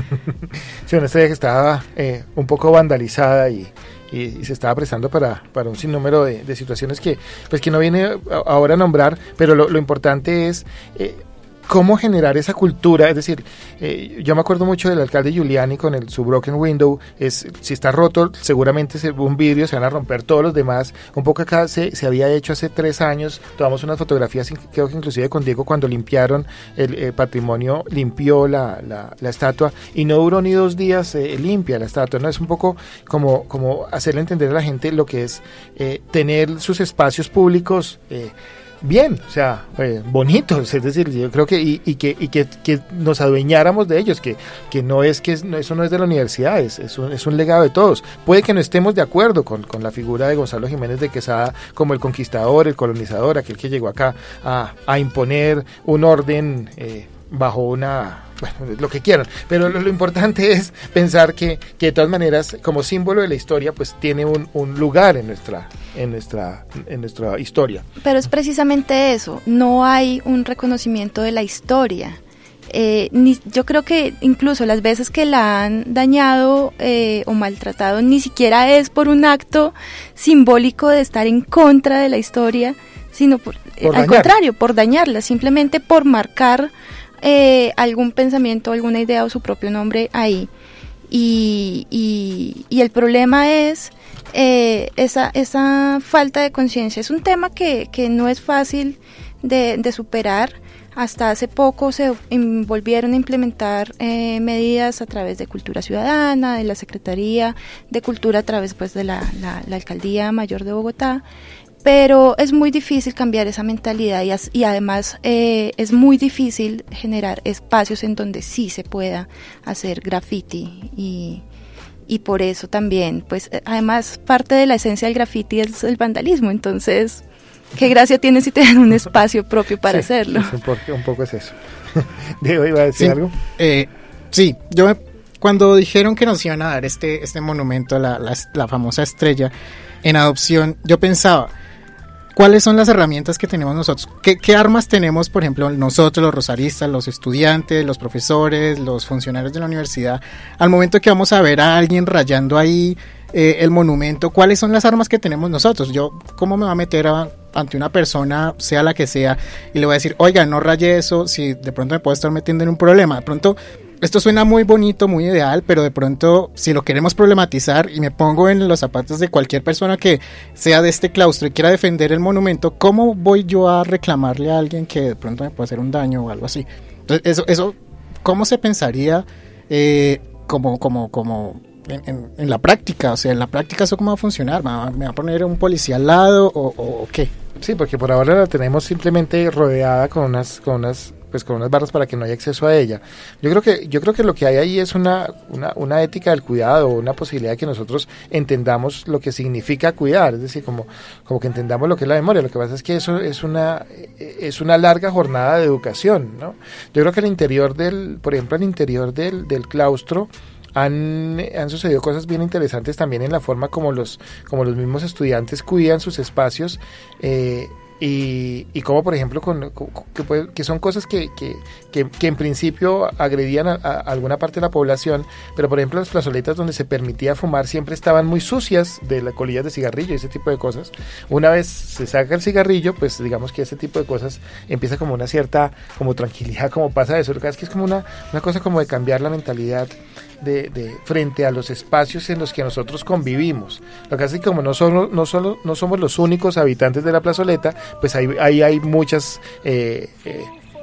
B: Sí, una estrella que estaba eh, un poco vandalizada y Y, y se estaba prestando para, para un sinnúmero de, de situaciones que pues que no viene a, ahora a nombrar, pero lo, lo importante es eh, cómo generar esa cultura. Es decir, eh, yo me acuerdo mucho del alcalde Giuliani con el, su broken window. Es, si está roto, seguramente se, un vidrio se van a romper todos los demás. Un poco acá se, se había hecho hace tres años, tomamos unas fotografías, creo que inclusive con Diego, cuando limpiaron el eh, patrimonio, limpió la, la, la estatua, y no duró ni dos días eh, limpia la estatua, ¿no? Es un poco como, como hacerle entender a la gente lo que es eh, tener sus espacios públicos eh, bien, o sea, eh, bonitos, es decir, yo creo que y, y que y que, que nos adueñáramos de ellos, que, que no es que no, eso no es de la universidad, es, es, un, es un legado de todos. Puede que no estemos de acuerdo con, con la figura de Gonzalo Jiménez de Quesada como el conquistador, el colonizador, aquel que llegó acá a, a imponer un orden eh, bajo una... bueno, lo que quieran, pero lo, lo importante es pensar que, que de todas maneras, como símbolo de la historia, pues tiene un, un lugar en nuestra, en nuestra, en nuestra historia.
C: Pero es precisamente eso, no hay un reconocimiento de la historia. Eh, ni, yo creo que incluso las veces que la han dañado eh, o maltratado, ni siquiera es por un acto simbólico de estar en contra de la historia, sino por, por eh, al contrario, por dañarla, simplemente por marcar Eh, algún pensamiento, alguna idea o su propio nombre ahí, y, y, y el problema es eh, esa, esa falta de conciencia. Es un tema que, que no es fácil de, de superar. Hasta hace poco se volvieron a implementar eh, medidas a través de Cultura Ciudadana, de la Secretaría de Cultura, a través pues de la, la, la Alcaldía Mayor de Bogotá, pero es muy difícil cambiar esa mentalidad y, as, y además eh, es muy difícil generar espacios en donde sí se pueda hacer graffiti y, y por eso también, pues además parte de la esencia del graffiti es el vandalismo, entonces qué gracia tiene si te dan un espacio propio para
B: sí,
C: hacerlo.
B: Un poco, un poco es eso. Diego, ¿iba a decir
I: sí,
B: algo?
I: Eh, sí, yo me, cuando dijeron que nos iban a dar este, este monumento, la, la, la famosa estrella en adopción, yo pensaba, ¿cuáles son las herramientas que tenemos nosotros? ¿Qué, qué armas tenemos, por ejemplo, nosotros, los rosaristas, los estudiantes, los profesores, los funcionarios de la universidad, al momento que vamos a ver a alguien rayando ahí eh, el monumento? ¿Cuáles son las armas que tenemos nosotros? Yo, ¿cómo me va a meter a, ante una persona, sea la que sea, y le voy a decir, oiga, no raye eso, si de pronto me puedo estar metiendo en un problema? De pronto, esto suena muy bonito, muy ideal, pero de pronto, si lo queremos problematizar y me pongo en los zapatos de cualquier persona que sea de este claustro y quiera defender el monumento, ¿cómo voy yo a reclamarle a alguien que de pronto me puede hacer un daño o algo así? Entonces, eso, eso ¿cómo se pensaría eh, como, como, como en, en, en la práctica? O sea, en la práctica, ¿eso cómo va a funcionar? ¿Me va, me va a poner un policía al lado o, o, o qué?
B: Sí, porque por ahora la tenemos simplemente rodeada con unas, con unas pues con unas barras para que no haya acceso a ella. Yo creo que yo creo que lo que hay ahí es una, una, una ética del cuidado, una posibilidad de que nosotros entendamos lo que significa cuidar, es decir, como, como que entendamos lo que es la memoria. Lo que pasa es que eso es una es una larga jornada de educación, ¿no? Yo creo que al interior del, por ejemplo, al interior del, del claustro Han, han sucedido cosas bien interesantes también en la forma como los, como los mismos estudiantes cuidan sus espacios, eh, y, y como por ejemplo con, con, que, puede, que son cosas que, que, que, que en principio agredían a, a alguna parte de la población, pero por ejemplo las plazoletas donde se permitía fumar siempre estaban muy sucias de las colillas de cigarrillo y ese tipo de cosas. Una vez se saca el cigarrillo, pues digamos que ese tipo de cosas empieza como una cierta como tranquilidad, como pasa eso. Lo que pasa es que es como una, una cosa como de cambiar la mentalidad De, de frente a los espacios en los que nosotros convivimos. Lo que pasa es que como no, solo, no, solo, no somos los únicos habitantes de la plazoleta, pues ahí, ahí hay muchas eh, eh,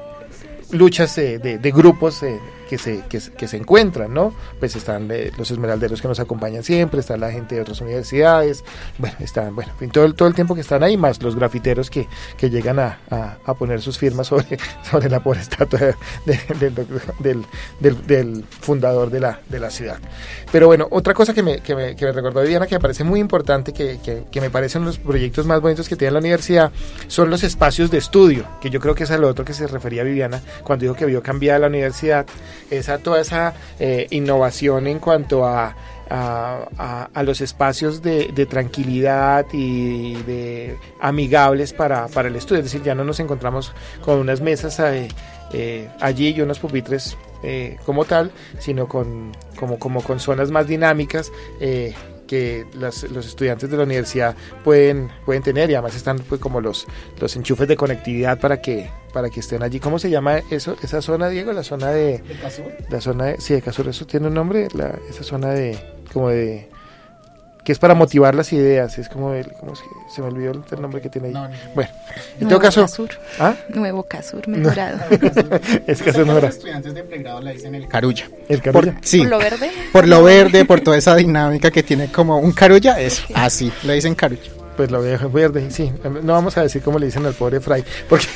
B: luchas eh, de, de grupos eh, que, se, que, que se encuentran, ¿no? Pues están eh, los esmeralderos que nos acompañan siempre, está la gente de otras universidades, bueno, están, bueno, en todo el, todo el tiempo que están ahí, más los grafiteros que, que llegan a, a, a poner sus firmas sobre, sobre la pobre estatua de, de, de, del, del, del fundador de la, de la ciudad. Pero bueno, otra cosa que me, que me, que me recordó Viviana, que me parece muy importante, que, que, que me parecen los proyectos más bonitos que tiene la universidad, son los espacios de estudio, que yo creo que es a lo otro que se refería Viviana cuando dijo que vio cambiar la universidad, esa toda esa eh, innovación en cuanto a A, a, a los espacios de, de tranquilidad y de amigables para, para el estudio, es decir, ya no nos encontramos con unas mesas eh, eh, allí y unos pupitres eh, como tal, sino con como, como con zonas más dinámicas eh, que las, los estudiantes de la universidad pueden pueden tener, y además están pues como los los enchufes de conectividad para que para que estén allí. ¿Cómo se llama eso esa zona, Diego? La zona de,
I: ¿De Casur?
B: La zona de, sí, de Casur, eso tiene un nombre, la, esa zona de como de que es para motivar las ideas, es como el, como se, se me olvidó el nombre que tiene ahí. No, no. Bueno, en todo caso,
C: Casur.
B: ¿Ah?
C: Nuevo Casur mejorado.
B: No. Es que eso no era.
I: Los estudiantes de pregrado le dicen el carulla.
B: ¿El carulla?
I: Por, sí,
C: ¿Por lo verde?
I: Por lo verde, por toda esa dinámica que tiene como un carulla, eso, así, le dicen carulla.
B: Pues lo veo verde, sí. No vamos a decir cómo le dicen al pobre Fray, porque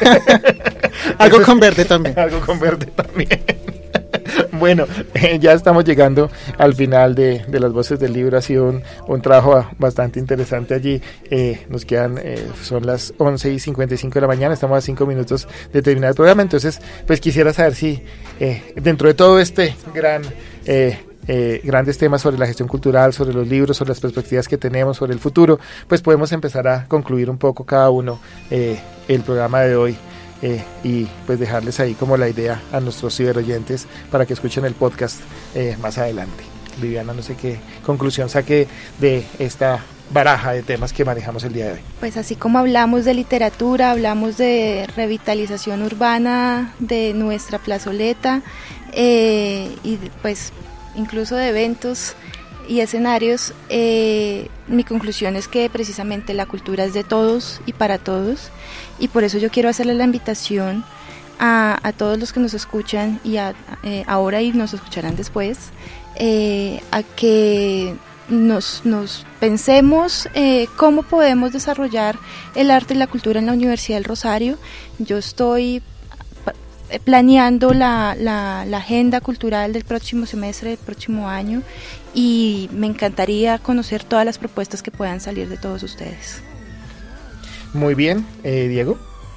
I: algo con verde también.
B: Algo con verde también. Bueno, eh, ya estamos llegando al final de, de las voces del libro. Ha sido un, un trabajo bastante interesante allí. Eh, nos quedan, eh, son las once y cincuenta y cinco de la mañana, estamos a cinco minutos de terminar el programa. Entonces, pues quisiera saber si eh, dentro de todo este gran... Eh, Eh, grandes temas sobre la gestión cultural, sobre los libros, sobre las perspectivas que tenemos, sobre el futuro, pues podemos empezar a concluir un poco cada uno eh, el programa de hoy eh, y pues dejarles ahí como la idea a nuestros ciberoyentes para que escuchen el podcast eh, más adelante. Viviana, no sé qué conclusión saque de esta baraja de temas que manejamos el día de hoy.
C: Pues así como hablamos de literatura, hablamos de revitalización urbana de nuestra plazoleta eh, y pues incluso de eventos y escenarios, eh, mi conclusión es que precisamente la cultura es de todos y para todos, y por eso yo quiero hacerle la invitación a, a todos los que nos escuchan y a, eh, ahora y nos escucharán después, eh, a que nos, nos pensemos eh, cómo podemos desarrollar el arte y la cultura en la Universidad del Rosario. Yo estoy planeando la, la, la agenda cultural del próximo semestre, del próximo año, y me encantaría conocer todas las propuestas que puedan salir de todos ustedes.
B: Muy bien, eh, Diego.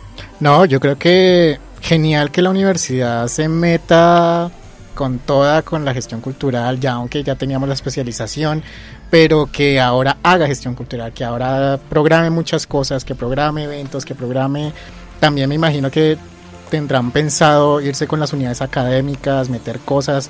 I: No, yo creo que genial que la universidad se meta con toda, con la gestión cultural, ya aunque ya teníamos la especialización, pero que ahora haga gestión cultural, que ahora programe muchas cosas, que programe eventos, que programe, también me imagino que tendrán pensado irse con las unidades académicas, meter cosas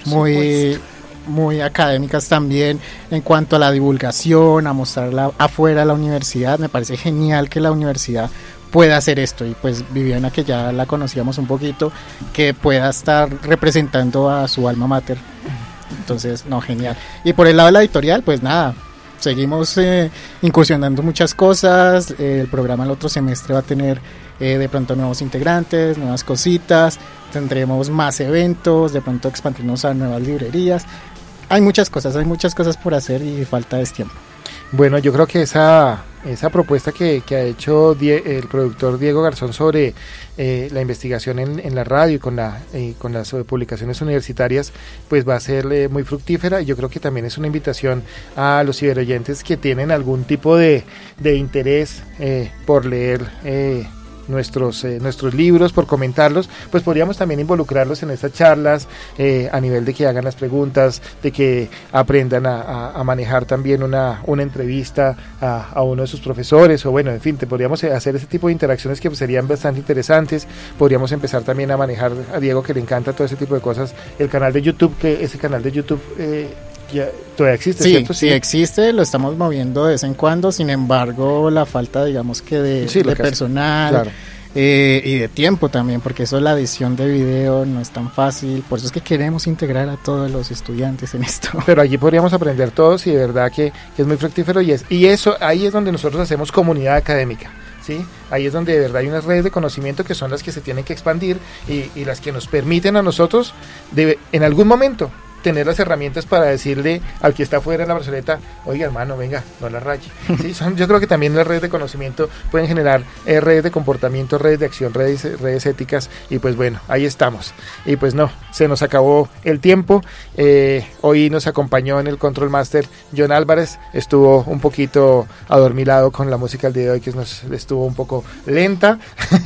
I: muy, muy académicas también en cuanto a la divulgación, a mostrarla afuera de la universidad. Me parece genial que la universidad pueda hacer esto, y pues Viviana, que ya la conocíamos un poquito, que pueda estar representando a su alma mater. Entonces, no, genial. Y por el lado de la editorial, pues nada, seguimos eh, incursionando muchas cosas. Eh, el programa el otro semestre va a tener eh, de pronto nuevos integrantes, nuevas cositas, tendremos más eventos, de pronto expandirnos a nuevas librerías. Hay muchas cosas, hay muchas cosas por hacer y falta es tiempo.
B: Bueno, yo creo que esa, esa propuesta que, que ha hecho Die- el productor Diego Garzón sobre eh, la investigación en, en la radio y con, la, eh, con las publicaciones universitarias, pues va a ser eh, muy fructífera. Y yo creo que también es una invitación a los ciberoyentes que tienen algún tipo de, de interés eh, por leer eh, nuestros eh, nuestros libros, por comentarlos, pues podríamos también involucrarlos en estas charlas eh, a nivel de que hagan las preguntas, de que aprendan a, a, a manejar también una, una entrevista a, a uno de sus profesores, o bueno, en fin, te podríamos hacer ese tipo de interacciones que pues, serían bastante interesantes. Podríamos empezar también a manejar, a Diego, que le encanta todo ese tipo de cosas, el canal de YouTube, que ese canal de YouTube eh, ya todavía existe,
I: sí,
B: ¿cierto?
I: Sí, sí existe, lo estamos moviendo de vez en cuando, sin embargo la falta, digamos que de,
B: sí,
I: de personal,
B: claro.
I: eh, y de tiempo también, porque eso, la edición de video no es tan fácil, por eso es que queremos integrar a todos los estudiantes en esto.
B: Pero allí podríamos aprender todos, y de verdad que, que es muy fructífero, y, es, y eso, ahí es donde nosotros hacemos comunidad académica. ¿Sí? Ahí es donde de verdad hay unas redes de conocimiento que son las que se tienen que expandir, y, y las que nos permiten a nosotros de, en algún momento, tener las herramientas para decirle al que está afuera en la brazaleta, oiga hermano, venga, no la raye. ¿Sí? Son, yo creo que también las redes de conocimiento pueden generar eh, redes de comportamiento, redes de acción, redes, redes éticas, y pues bueno, ahí estamos. Y pues no, se nos acabó el tiempo. Eh, hoy nos acompañó en el Control Master John Álvarez, estuvo un poquito adormilado con la música del día de hoy, que nos estuvo un poco lenta.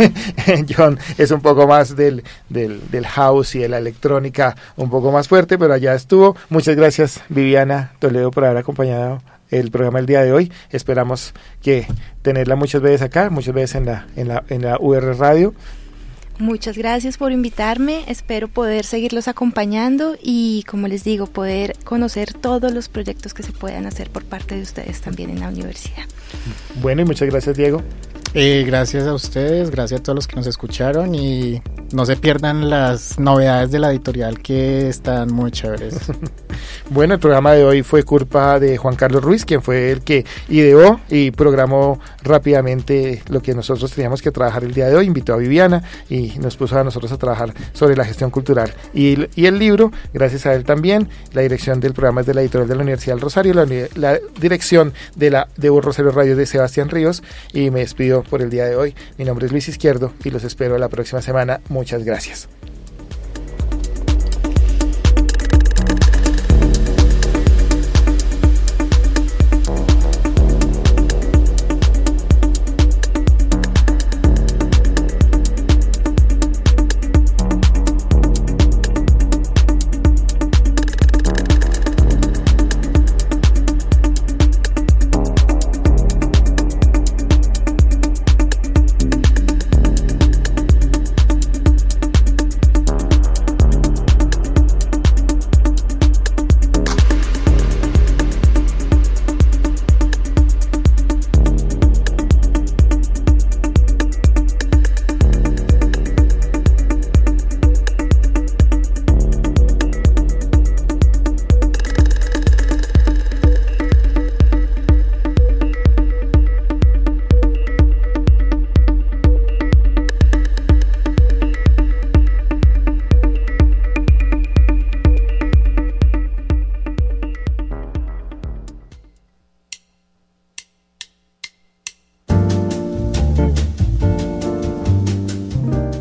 B: John es un poco más del, del, del house y de la electrónica un poco más fuerte, pero allá estuvo. Muchas gracias, Viviana Toledo, por haber acompañado el programa el día de hoy. Esperamos que tenerla muchas veces acá, muchas veces en la, en la, en la U R Radio.
C: Muchas gracias por invitarme, espero poder seguirlos acompañando y, como les digo, poder conocer todos los proyectos que se puedan hacer por parte de ustedes también en la universidad.
B: Bueno, y muchas gracias, Diego.
I: Eh, gracias a ustedes, gracias a todos los que nos escucharon, y no se pierdan las novedades de la editorial, que están muy chéveres.
B: Bueno, el programa de hoy fue culpa de Juan Carlos Ruiz, quien fue el que ideó y programó rápidamente lo que nosotros teníamos que trabajar el día de hoy. Invitó a Viviana y nos puso a nosotros a trabajar sobre la gestión cultural. Y, y el libro, gracias a él también. La dirección del programa es de la editorial de la Universidad del Rosario, la, la dirección de la de Rosario Radio de Sebastián Ríos, y me despido por el día de hoy. Mi nombre es Luis Izquierdo y los espero la próxima semana. Muchas gracias.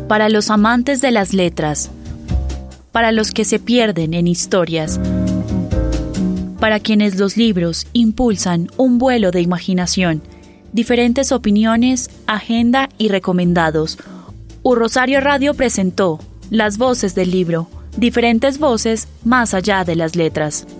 A: Para los amantes de las letras, para los que se pierden en historias, para quienes los libros impulsan un vuelo de imaginación, diferentes opiniones, agenda y recomendados. U Rosario Radio presentó Las Voces del Libro, diferentes voces más allá de las letras.